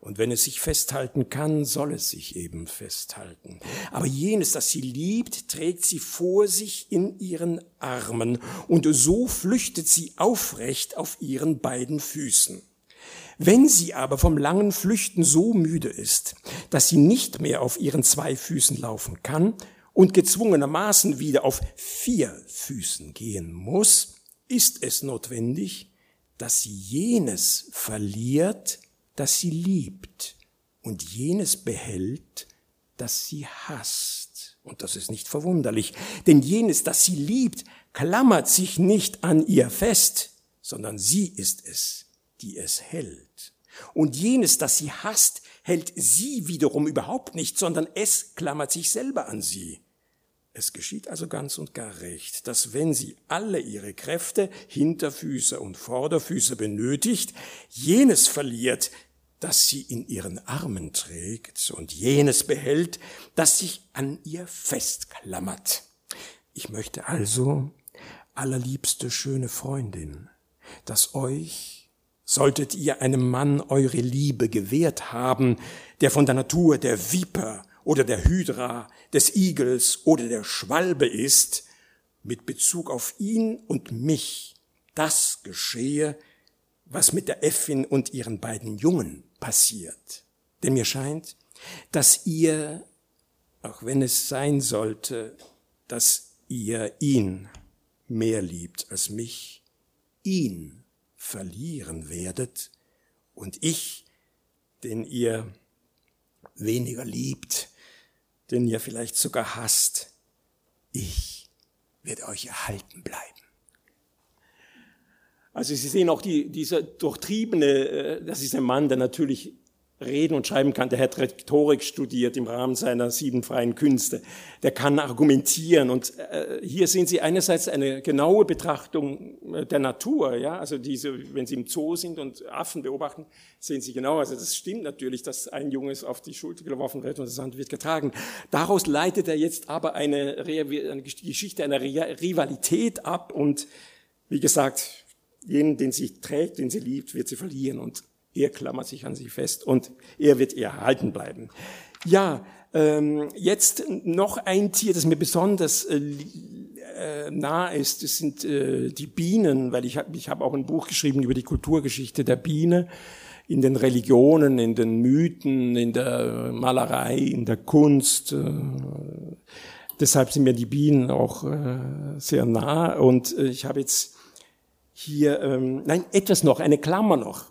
Und wenn es sich festhalten kann, soll es sich eben festhalten. Aber jenes, das sie liebt, trägt sie vor sich in ihren Armen. Und so flüchtet sie aufrecht auf ihren beiden Füßen. Wenn sie aber vom langen Flüchten so müde ist, dass sie nicht mehr auf ihren 2 Füßen laufen kann und gezwungenermaßen wieder auf 4 Füßen gehen muss, ist es notwendig, dass sie jenes verliert, das sie liebt, und jenes behält, das sie hasst. Und das ist nicht verwunderlich, denn jenes, das sie liebt, klammert sich nicht an ihr fest, sondern sie ist es, die es hält. Und jenes, das sie hasst, hält sie wiederum überhaupt nicht, sondern es klammert sich selber an sie. Es geschieht also ganz und gar recht, dass wenn sie alle ihre Kräfte, Hinterfüße und Vorderfüße benötigt, jenes verliert, das sie in ihren Armen trägt, und jenes behält, das sich an ihr festklammert. Ich möchte also, allerliebste schöne Freundin, dass euch, solltet ihr einem Mann eure Liebe gewährt haben, der von der Natur der Viper oder der Hydra, des Igels oder der Schwalbe ist, mit Bezug auf ihn und mich das geschehe, was mit der Äffin und ihren beiden Jungen passiert. Denn mir scheint, dass ihr, auch wenn es sein sollte, dass ihr ihn mehr liebt als mich, ihn verlieren werdet und ich, den ihr weniger liebt, den ihr vielleicht sogar hasst, ich werde euch erhalten bleiben. Also Sie sehen auch dieser Durchtriebene, das ist ein Mann, der natürlich reden und schreiben kann, der hat Rhetorik studiert im Rahmen seiner 7 freien Künste, der kann argumentieren, und hier sehen Sie einerseits eine genaue Betrachtung der Natur, ja, also wenn Sie im Zoo sind und Affen beobachten, sehen Sie genau, also das stimmt natürlich, dass ein Junges auf die Schulter geworfen wird und das andere wird getragen. Daraus leitet er jetzt aber eine Geschichte einer Rivalität ab, und wie gesagt, jenen, den sie trägt, den sie liebt, wird sie verlieren, und er klammert sich an sie fest und er wird ihr erhalten bleiben. Ja, jetzt noch ein Tier, das mir besonders nah ist, das sind die Bienen, weil ich habe auch ein Buch geschrieben über die Kulturgeschichte der Biene in den Religionen, in den Mythen, in der Malerei, in der Kunst. Deshalb sind mir die Bienen auch sehr nah, und ich habe jetzt hier, etwas noch, eine Klammer noch.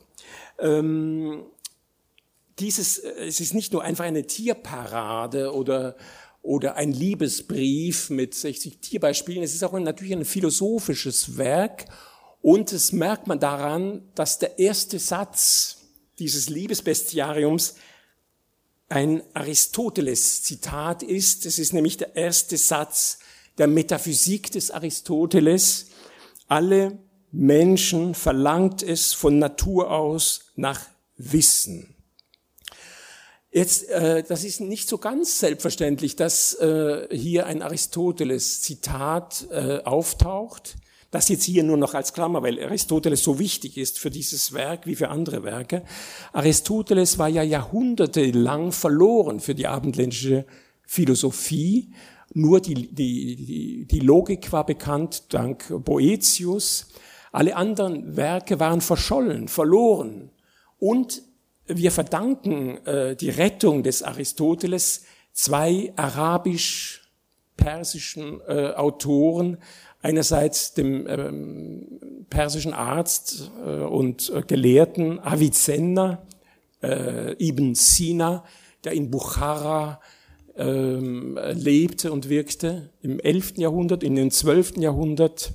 Es ist nicht nur einfach eine Tierparade oder ein Liebesbrief mit 60 Tierbeispielen, es ist auch natürlich ein philosophisches Werk, und das merkt man daran, dass der erste Satz dieses Liebesbestiariums ein Aristoteles-Zitat ist. Es ist nämlich der erste Satz der Metaphysik des Aristoteles. Alle Menschen verlangt es von Natur aus nach Wissen. Jetzt, das ist nicht so ganz selbstverständlich, dass hier ein Aristoteles-Zitat auftaucht. Das jetzt hier nur noch als Klammer, weil Aristoteles so wichtig ist für dieses Werk wie für andere Werke. Aristoteles war ja jahrhundertelang verloren für die abendländische Philosophie. Nur die Logik war bekannt dank Boëthius. Alle anderen Werke waren verschollen, verloren. Und wir verdanken die Rettung des Aristoteles 2 arabisch-persischen Autoren, einerseits dem persischen Arzt und Gelehrten Avicenna, Ibn Sina, der in Bukhara lebte und wirkte im 11. Jahrhundert, in dem 12. Jahrhundert,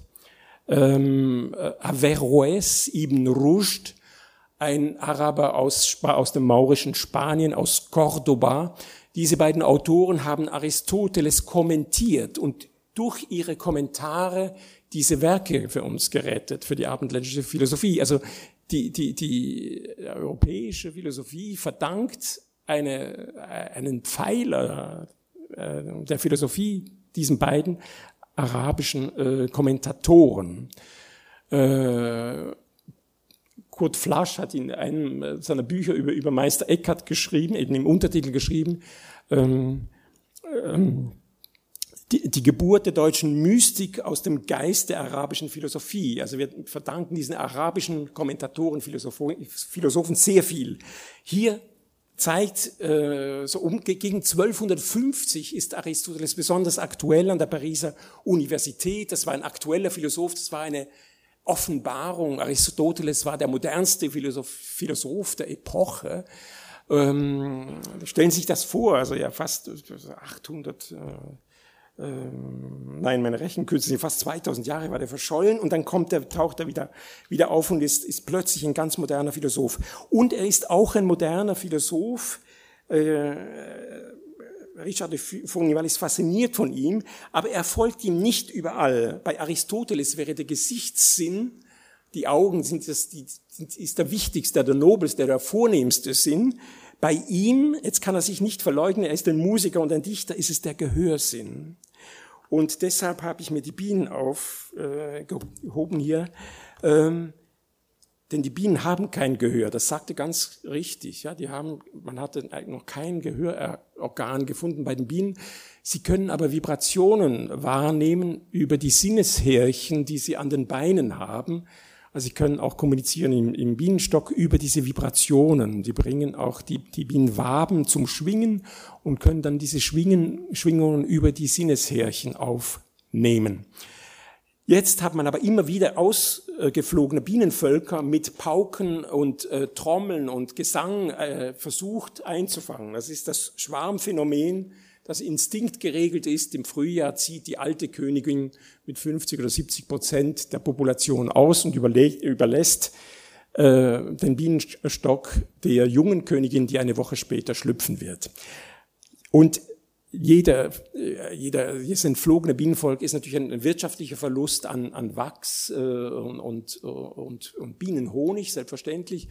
Averroes, Ibn Rushd, ein Araber aus dem maurischen Spanien, aus Cordoba. Diese beiden Autoren haben Aristoteles kommentiert und durch ihre Kommentare diese Werke für uns gerettet, für die abendländische Philosophie. Also die europäische Philosophie verdankt einen Pfeiler der Philosophie diesen beiden arabischen Kommentatoren. Kurt Flasch hat in einem seiner Bücher über Meister Eckhart geschrieben, eben im Untertitel geschrieben, die Geburt der deutschen Mystik aus dem Geist der arabischen Philosophie. Also wir verdanken diesen arabischen Kommentatoren, Philosophen sehr viel. Hier zeigt, gegen 1250 ist Aristoteles besonders aktuell an der Pariser Universität. Das war ein aktueller Philosoph, das war eine Offenbarung. Aristoteles war der modernste Philosoph der Epoche. Stellen Sie sich das vor, also ja fast 800, meine Rechenkünste sind fast 2000 Jahre war der verschollen und dann taucht er wieder auf und ist plötzlich ein ganz moderner Philosoph. Und er ist auch ein moderner Philosoph. Richard de Fournival ist fasziniert von ihm, aber er folgt ihm nicht überall. Bei Aristoteles wäre der Gesichtssinn, die Augen ist der wichtigste, der nobelste, der vornehmste Sinn. Bei ihm, jetzt kann er sich nicht verleugnen, er ist ein Musiker und ein Dichter, ist es der Gehörsinn. Und deshalb habe ich mir die Bienen aufgehoben hier, denn die Bienen haben kein Gehör, das sagte ganz richtig. Ja, man hatte noch kein Gehörorgan gefunden bei den Bienen. Sie können aber Vibrationen wahrnehmen über die Sinneshärchen, die sie an den Beinen haben. Also sie können auch kommunizieren im Bienenstock über diese Vibrationen. Die bringen auch die Bienenwaben zum Schwingen und können dann diese Schwingungen über die Sinneshärchen aufnehmen. Jetzt hat man aber immer wieder ausgeflogene Bienenvölker mit Pauken und Trommeln und Gesang versucht einzufangen. Das ist das Schwarmphänomen, das Instinkt geregelt ist. Im Frühjahr zieht die alte Königin mit 50 oder 70% der Population aus und überlässt den Bienenstock der jungen Königin, die eine Woche später schlüpfen wird. Und jedes entflogene Bienenvolk ist natürlich ein wirtschaftlicher Verlust an Wachs und Bienenhonig, selbstverständlich.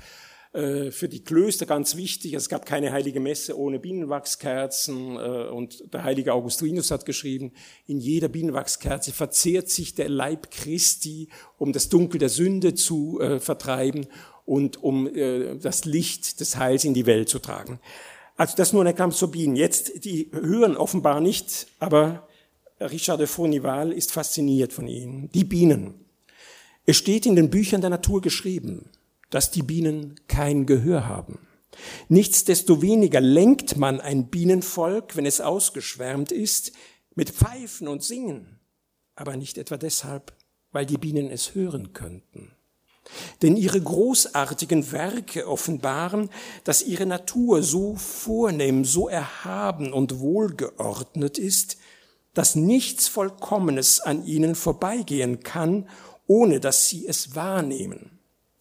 Für die Klöster ganz wichtig, es gab keine heilige Messe ohne Bienenwachskerzen und der heilige Augustinus hat geschrieben, in jeder Bienenwachskerze verzehrt sich der Leib Christi, um das Dunkel der Sünde zu vertreiben und um das Licht des Heils in die Welt zu tragen. Also das nur ein Kampf zur Bienen. Jetzt, die hören offenbar nicht, aber Richard de Fournival ist fasziniert von ihnen. Die Bienen. Es steht in den Büchern der Natur geschrieben, dass die Bienen kein Gehör haben. Nichtsdestoweniger lenkt man ein Bienenvolk, wenn es ausgeschwärmt ist, mit Pfeifen und Singen, aber nicht etwa deshalb, weil die Bienen es hören könnten. Denn ihre großartigen Werke offenbaren, dass ihre Natur so vornehm, so erhaben und wohlgeordnet ist, dass nichts Vollkommenes an ihnen vorbeigehen kann, ohne dass sie es wahrnehmen.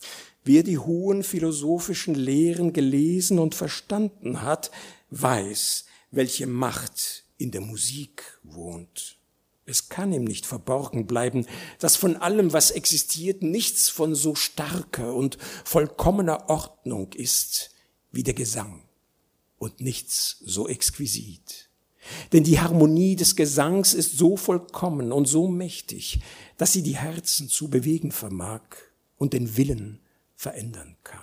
Wer die hohen philosophischen Lehren gelesen und verstanden hat, weiß, welche Macht in der Musik wohnt. Es kann ihm nicht verborgen bleiben, dass von allem, was existiert, nichts von so starker und vollkommener Ordnung ist wie der Gesang und nichts so exquisit. Denn die Harmonie des Gesangs ist so vollkommen und so mächtig, dass sie die Herzen zu bewegen vermag und den Willen verändern kann.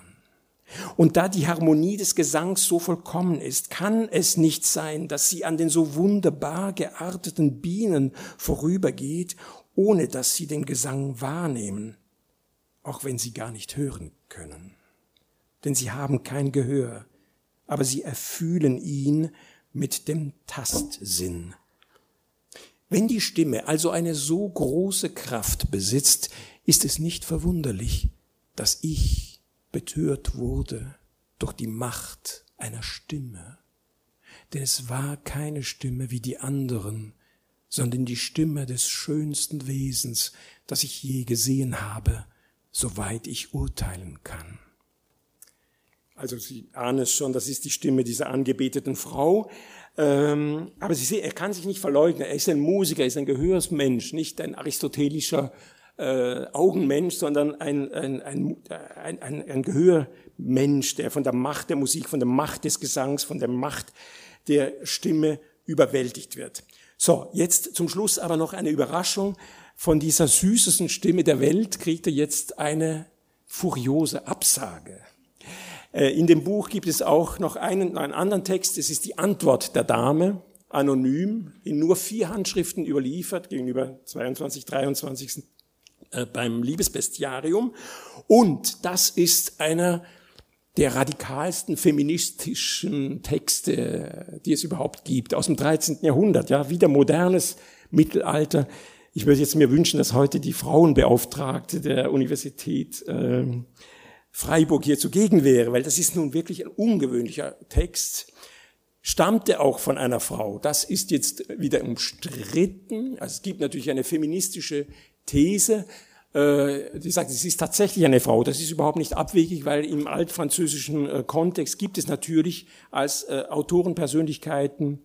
Und da die Harmonie des Gesangs so vollkommen ist, kann es nicht sein, dass sie an den so wunderbar gearteten Bienen vorübergeht, ohne dass sie den Gesang wahrnehmen, auch wenn sie gar nicht hören können. Denn sie haben kein Gehör, aber sie erfühlen ihn mit dem Tastsinn. Wenn die Stimme also eine so große Kraft besitzt, ist es nicht verwunderlich, dass ich betört wurde durch die Macht einer Stimme. Denn es war keine Stimme wie die anderen, sondern die Stimme des schönsten Wesens, das ich je gesehen habe, soweit ich urteilen kann. Also Sie ahnen es schon, das ist die Stimme dieser angebeteten Frau. Aber Sie sehen, er kann sich nicht verleugnen. Er ist ein Musiker, er ist ein Gehörsmensch, nicht ein aristotelischer Augenmensch, sondern ein Gehörmensch, der von der Macht der Musik, von der Macht des Gesangs, von der Macht der Stimme überwältigt wird. So, jetzt zum Schluss aber noch eine Überraschung. Von dieser süßesten Stimme der Welt kriegt er jetzt eine furiose Absage. In dem Buch gibt es auch noch einen anderen Text, es ist die Antwort der Dame, anonym, in nur 4 Handschriften überliefert, gegenüber 22, 23 beim Liebesbestiarium. Und das ist einer der radikalsten feministischen Texte, die es überhaupt gibt, aus dem 13. Jahrhundert, ja, wieder modernes Mittelalter. Ich würde jetzt mir wünschen, dass heute die Frauenbeauftragte der Universität Freiburg hier zugegen wäre, weil das ist nun wirklich ein ungewöhnlicher Text. Stammte auch von einer Frau. Das ist jetzt wieder umstritten. Also es gibt natürlich eine feministische These, die sagt, es ist tatsächlich eine Frau. Das ist überhaupt nicht abwegig, weil im altfranzösischen Kontext gibt es natürlich als Autorenpersönlichkeiten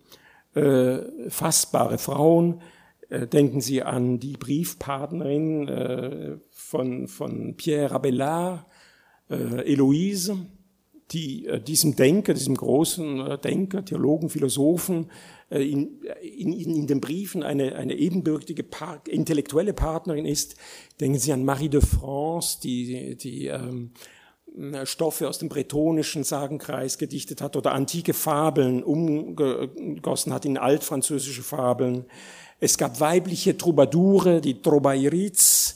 fassbare Frauen. Denken Sie an die Briefpartnerin von Pierre Abélard, Héloïse, die diesem Denker, diesem großen Denker, Theologen, Philosophen in den Briefen eine ebenbürtige intellektuelle Partnerin ist. Denken Sie an Marie de France, die Stoffe aus dem bretonischen Sagenkreis gedichtet hat oder antike Fabeln umgegossen hat in altfranzösische Fabeln. Es gab weibliche Troubadoure, die Trobairiz,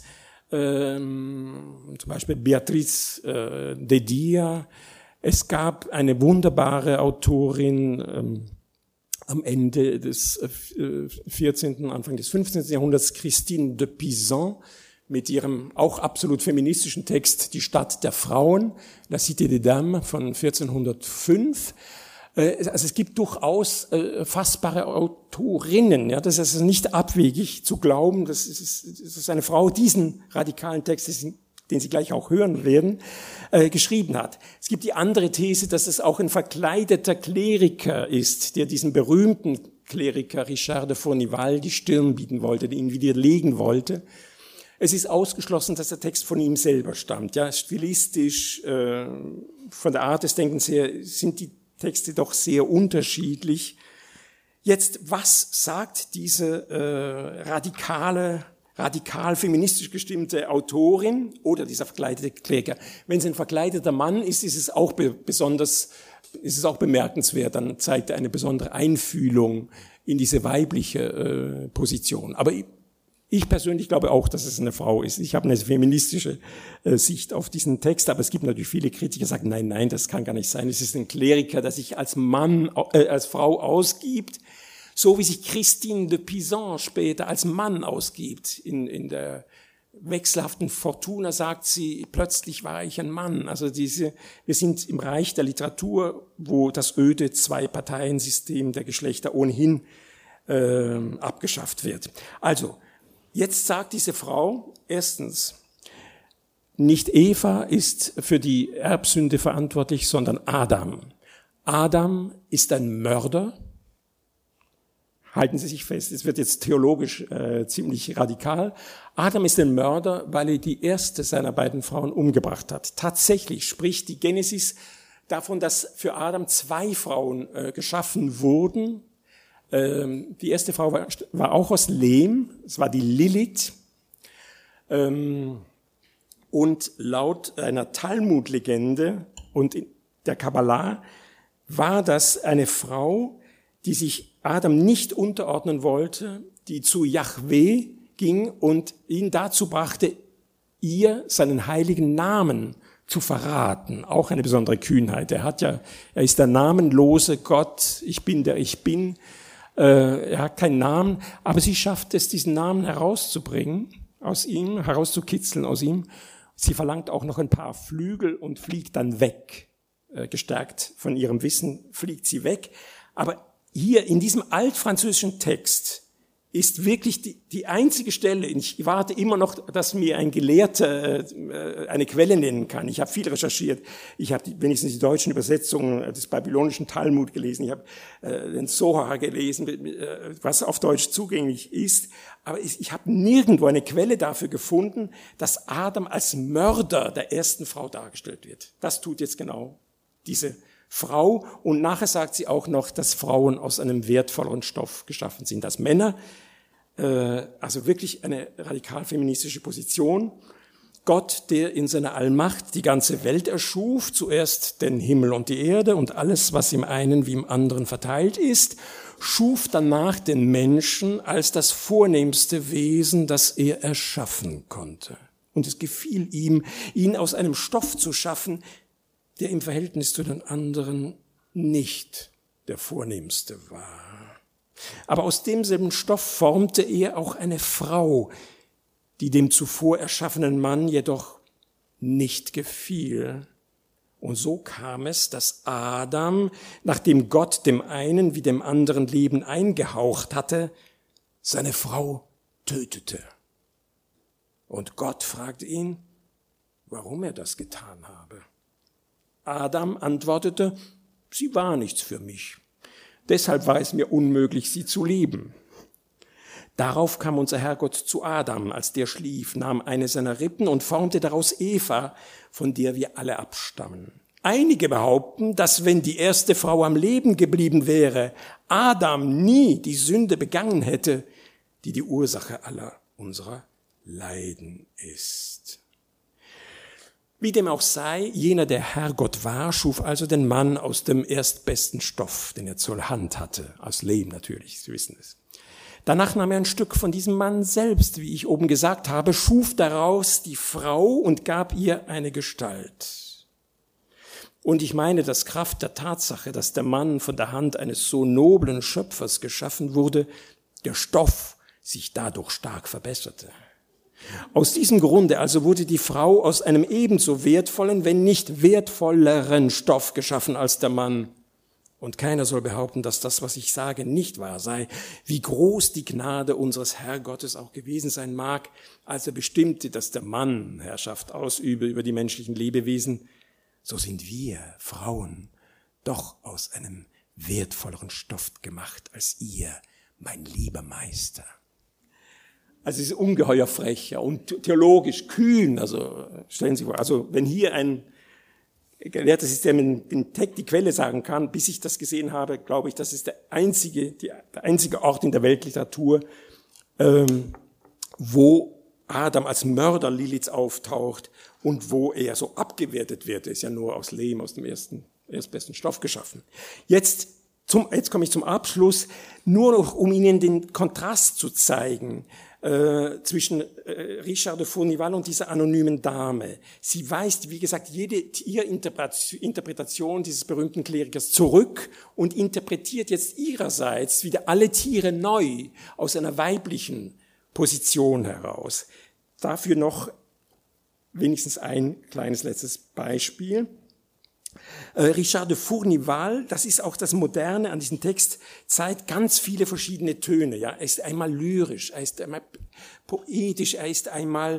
zum Beispiel Beatrice de Dia. Es gab eine wunderbare Autorin am Ende des 14., Anfang des 15. Jahrhunderts, Christine de Pizan, mit ihrem auch absolut feministischen Text Die Stadt der Frauen, La Cité des Dames von 1405. Also es gibt durchaus fassbare Autorinnen. Ja, das ist also nicht abwegig zu glauben, dass eine Frau diesen radikalen Text, den Sie gleich auch hören werden, geschrieben hat. Es gibt die andere These, dass es auch ein verkleideter Kleriker ist, der diesen berühmten Kleriker Richard de Fournival die Stirn bieten wollte, ihn widerlegen wollte. Es ist ausgeschlossen, dass der Text von ihm selber stammt. Ja, stilistisch, von der Art des Denkens her sind die Texte doch sehr unterschiedlich. Jetzt, was sagt diese radikal feministisch gestimmte Autorin oder dieser verkleidete Kläger? Wenn es ein verkleideter Mann ist, ist es auch bemerkenswert, dann zeigt er eine besondere Einfühlung in diese weibliche Position. Aber ich persönlich glaube auch, dass es eine Frau ist. Ich habe eine feministische Sicht auf diesen Text, aber es gibt natürlich viele Kritiker, die sagen, nein, das kann gar nicht sein. Es ist ein Kleriker, der sich als Mann, als Frau ausgibt, so wie sich Christine de Pizan später als Mann ausgibt. In der wechselhaften Fortuna sagt sie, plötzlich war ich ein Mann. Also wir sind im Reich der Literatur, wo das öde Zwei-Parteien-System der Geschlechter ohnehin abgeschafft wird. Also, jetzt sagt diese Frau, erstens, nicht Eva ist für die Erbsünde verantwortlich, sondern Adam. Adam ist ein Mörder. Halten Sie sich fest, es wird jetzt theologisch ziemlich radikal. Adam ist ein Mörder, weil er die erste seiner beiden Frauen umgebracht hat. Tatsächlich spricht die Genesis davon, dass für Adam 2 Frauen geschaffen wurden. Die erste Frau war auch aus Lehm, es war die Lilith. Und laut einer Talmud-Legende und in der Kabbalah war das eine Frau, die sich Adam nicht unterordnen wollte, die zu Jahwe ging und ihn dazu brachte, ihr seinen heiligen Namen zu verraten. Auch eine besondere Kühnheit. Er ist der namenlose Gott, ich bin der ich bin. Er hat keinen Namen, aber sie schafft es, diesen Namen herauszubringen aus ihm, herauszukitzeln aus ihm. Sie verlangt auch noch ein paar Flügel und fliegt dann weg. Gestärkt von ihrem Wissen fliegt sie weg. Aber hier in diesem altfranzösischen Text ist wirklich die einzige Stelle, ich warte immer noch, dass mir ein Gelehrter eine Quelle nennen kann. Ich habe viel recherchiert. Ich habe wenigstens die deutschen Übersetzungen des babylonischen Talmud gelesen. Ich habe den Zohar gelesen, was auf Deutsch zugänglich ist. Aber ich habe nirgendwo eine Quelle dafür gefunden, dass Adam als Mörder der ersten Frau dargestellt wird. Das tut jetzt genau diese Frau. Und nachher sagt sie auch noch, dass Frauen aus einem wertvolleren Stoff geschaffen sind als Männer. Also wirklich eine radikal feministische Position. Gott, der in seiner Allmacht die ganze Welt erschuf, zuerst den Himmel und die Erde und alles, was im einen wie im anderen verteilt ist, schuf danach den Menschen als das vornehmste Wesen, das er erschaffen konnte. Und es gefiel ihm, ihn aus einem Stoff zu schaffen, der im Verhältnis zu den anderen nicht der vornehmste war. Aber aus demselben Stoff formte er auch eine Frau, die dem zuvor erschaffenen Mann jedoch nicht gefiel. Und so kam es, dass Adam, nachdem Gott dem einen wie dem anderen Leben eingehaucht hatte, seine Frau tötete. Und Gott fragte ihn, warum er das getan habe. Adam antwortete, sie war nichts für mich. Deshalb war es mir unmöglich, sie zu lieben. Darauf kam unser Herrgott zu Adam, als der schlief, nahm eine seiner Rippen und formte daraus Eva, von der wir alle abstammen. Einige behaupten, dass wenn die erste Frau am Leben geblieben wäre, Adam nie die Sünde begangen hätte, die die Ursache aller unserer Leiden ist. Wie dem auch sei, jener, der Herrgott war, schuf also den Mann aus dem erstbesten Stoff, den er zur Hand hatte, aus Lehm natürlich, Sie wissen es. Danach nahm er ein Stück von diesem Mann selbst, wie ich oben gesagt habe, schuf daraus die Frau und gab ihr eine Gestalt. Und ich meine, dass Kraft der Tatsache, dass der Mann von der Hand eines so noblen Schöpfers geschaffen wurde, der Stoff sich dadurch stark verbesserte. Aus diesem Grunde also wurde die Frau aus einem ebenso wertvollen, wenn nicht wertvolleren Stoff geschaffen als der Mann. Und keiner soll behaupten, dass das, was ich sage, nicht wahr sei. Wie groß die Gnade unseres Herrgottes auch gewesen sein mag, als er bestimmte, dass der Mann Herrschaft ausübe über die menschlichen Lebewesen, so sind wir, Frauen, doch aus einem wertvolleren Stoff gemacht als ihr, mein lieber Meister. Also es ist ungeheuer frech, ja, und theologisch kühn. Also stellen Sie sich vor, also wenn hier ein gelehrter System die Quelle sagen kann, bis ich das gesehen habe, glaube ich, das ist der einzige Ort in der Weltliteratur, wo Adam als Mörder Liliths auftaucht und wo er so abgewertet wird. Er ist ja nur aus Lehm, aus dem erstbesten Stoff geschaffen. Jetzt komme ich zum Abschluss, nur noch um Ihnen den Kontrast zu zeigen zwischen Richard de Fournival und dieser anonymen Dame. Sie weist, wie gesagt, ihre Interpretation dieses berühmten Klerikers zurück und interpretiert jetzt ihrerseits wieder alle Tiere neu aus einer weiblichen Position heraus. Dafür noch wenigstens ein kleines letztes Beispiel. Richard de Fournival, das ist auch das Moderne an diesem Text, zeigt ganz viele verschiedene Töne. Ja, er ist einmal lyrisch, er ist einmal poetisch, er ist einmal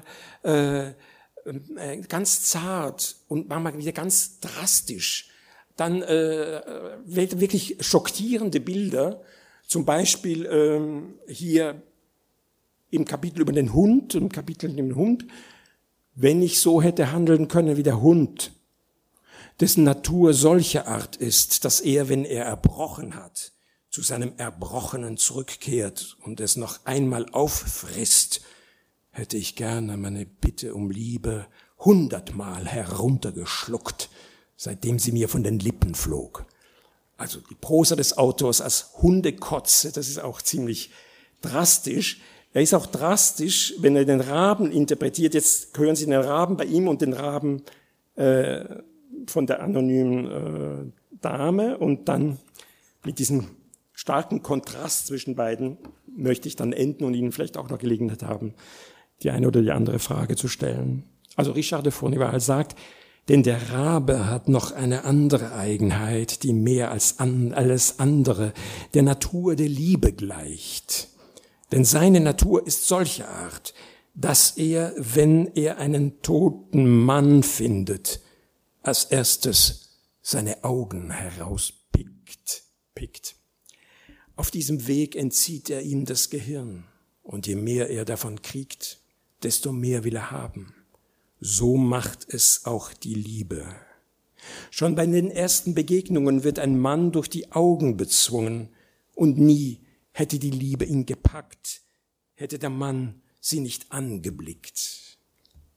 ganz zart und manchmal wieder ganz drastisch. Dann wirklich schockierende Bilder, zum Beispiel hier im Kapitel über den Hund, im Kapitel über den Hund, wenn ich so hätte handeln können wie der Hund, dessen Natur solcher Art ist, dass er, wenn er erbrochen hat, zu seinem Erbrochenen zurückkehrt und es noch einmal auffrisst, hätte ich gerne meine Bitte um Liebe 100-mal heruntergeschluckt, seitdem sie mir von den Lippen flog. Also die Prosa des Autors als Hundekotze, das ist auch ziemlich drastisch. Er ist auch drastisch, wenn er den Raben interpretiert. Jetzt hören Sie den Raben bei ihm und den Raben von der anonymen Dame, und dann mit diesem starken Kontrast zwischen beiden möchte ich dann enden und Ihnen vielleicht auch noch Gelegenheit haben, die eine oder die andere Frage zu stellen. Also Richard de Fournival sagt, denn der Rabe hat noch eine andere Eigenheit, die mehr als alles andere der Natur der Liebe gleicht. Denn seine Natur ist solcher Art, dass er, wenn er einen toten Mann findet, als erstes seine Augen herauspickt. Auf diesem Weg entzieht er ihm das Gehirn, und je mehr er davon kriegt, desto mehr will er haben. So macht es auch die Liebe. Schon bei den ersten Begegnungen wird ein Mann durch die Augen bezwungen, und nie hätte die Liebe ihn gepackt, hätte der Mann sie nicht angeblickt.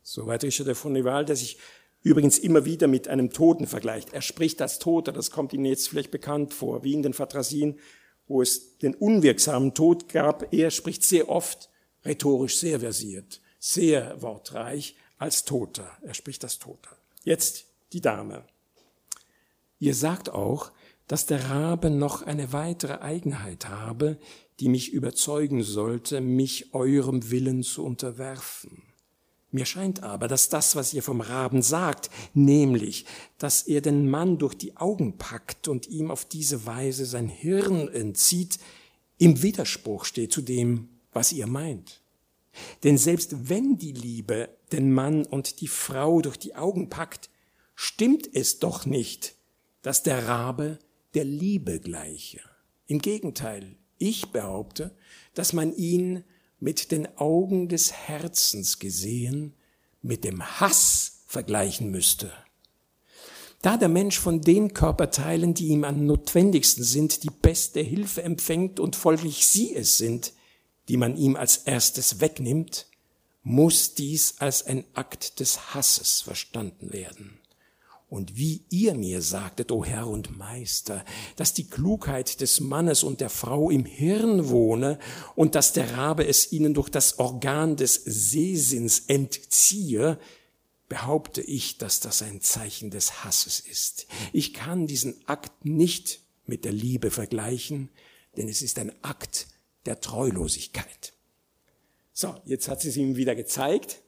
Soweit Richard de Fournival, der sich übrigens immer wieder mit einem Toten vergleicht. Er spricht als Toter, das kommt Ihnen jetzt vielleicht bekannt vor, wie in den Phatrasien, wo es den unwirksamen Tod gab. Er spricht sehr oft, rhetorisch sehr versiert, sehr wortreich, als Toter. Er spricht als Toter. Jetzt die Dame. Ihr sagt auch, dass der Rabe noch eine weitere Eigenheit habe, die mich überzeugen sollte, mich eurem Willen zu unterwerfen. Mir scheint aber, dass das, was ihr vom Raben sagt, nämlich, dass er den Mann durch die Augen packt und ihm auf diese Weise sein Hirn entzieht, im Widerspruch steht zu dem, was ihr meint. Denn selbst wenn die Liebe den Mann und die Frau durch die Augen packt, stimmt es doch nicht, dass der Rabe der Liebe gleiche. Im Gegenteil, ich behaupte, dass man ihn mit den Augen des Herzens gesehen, mit dem Hass vergleichen müsste. Da der Mensch von den Körperteilen, die ihm am notwendigsten sind, die beste Hilfe empfängt und folglich sie es sind, die man ihm als erstes wegnimmt, muss dies als ein Akt des Hasses verstanden werden. Und wie ihr mir sagtet, o Herr und Meister, dass die Klugheit des Mannes und der Frau im Hirn wohne und dass der Rabe es ihnen durch das Organ des Sehsinns entziehe, behaupte ich, dass das ein Zeichen des Hasses ist. Ich kann diesen Akt nicht mit der Liebe vergleichen, denn es ist ein Akt der Treulosigkeit. So, jetzt hat sie es ihm wieder gezeigt.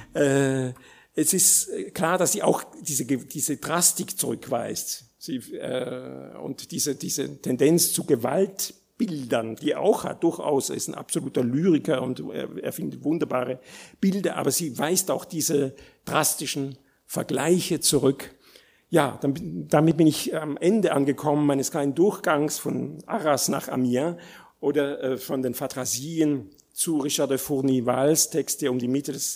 Es ist klar, dass sie auch diese Drastik zurückweist und diese Tendenz zu Gewaltbildern, die er auch hat, durchaus. Er ist ein absoluter Lyriker und er findet wunderbare Bilder, aber sie weist auch diese drastischen Vergleiche zurück. Ja, damit bin ich am Ende angekommen meines kleinen Durchgangs von Arras nach Amiens oder von den Phatrasien zu Richard de Fournivals Text, der um die Mitte des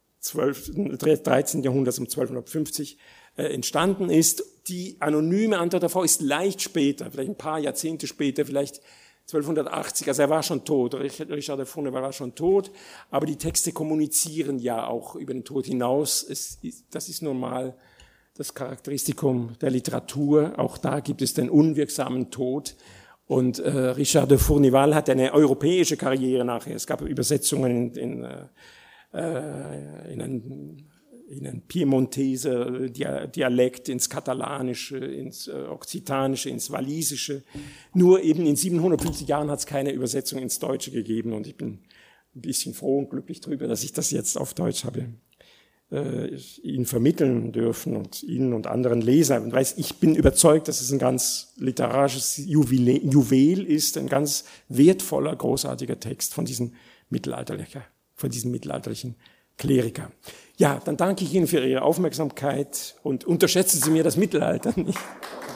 13. Jahrhunderts, um 1250 entstanden ist. Die anonyme Antwort der Frau ist leicht später, vielleicht ein paar Jahrzehnte später, vielleicht 1280, also er war schon tot, Richard de Fournival war schon tot, aber die Texte kommunizieren ja auch über den Tod hinaus. Das ist normal das Charakteristikum der Literatur, auch da gibt es den unwirksamen Tod. Und Richard de Fournival hat eine europäische Karriere nachher. Es gab Übersetzungen in einen Piemontese Dialekt, ins Katalanische, ins Okzitanische, ins Walisische. Nur eben in 750 Jahren hat es keine Übersetzung ins Deutsche gegeben und ich bin ein bisschen froh und glücklich darüber, dass ich das jetzt auf Deutsch habe Ihnen vermitteln dürfen und Ihnen und anderen Lesern. Ich bin überzeugt, dass es ein ganz literarisches Juwel ist, ein ganz wertvoller, großartiger Text von diesem mittelalterlichen Kleriker. Ja, dann danke ich Ihnen für Ihre Aufmerksamkeit und unterschätzen Sie mir das Mittelalter nicht.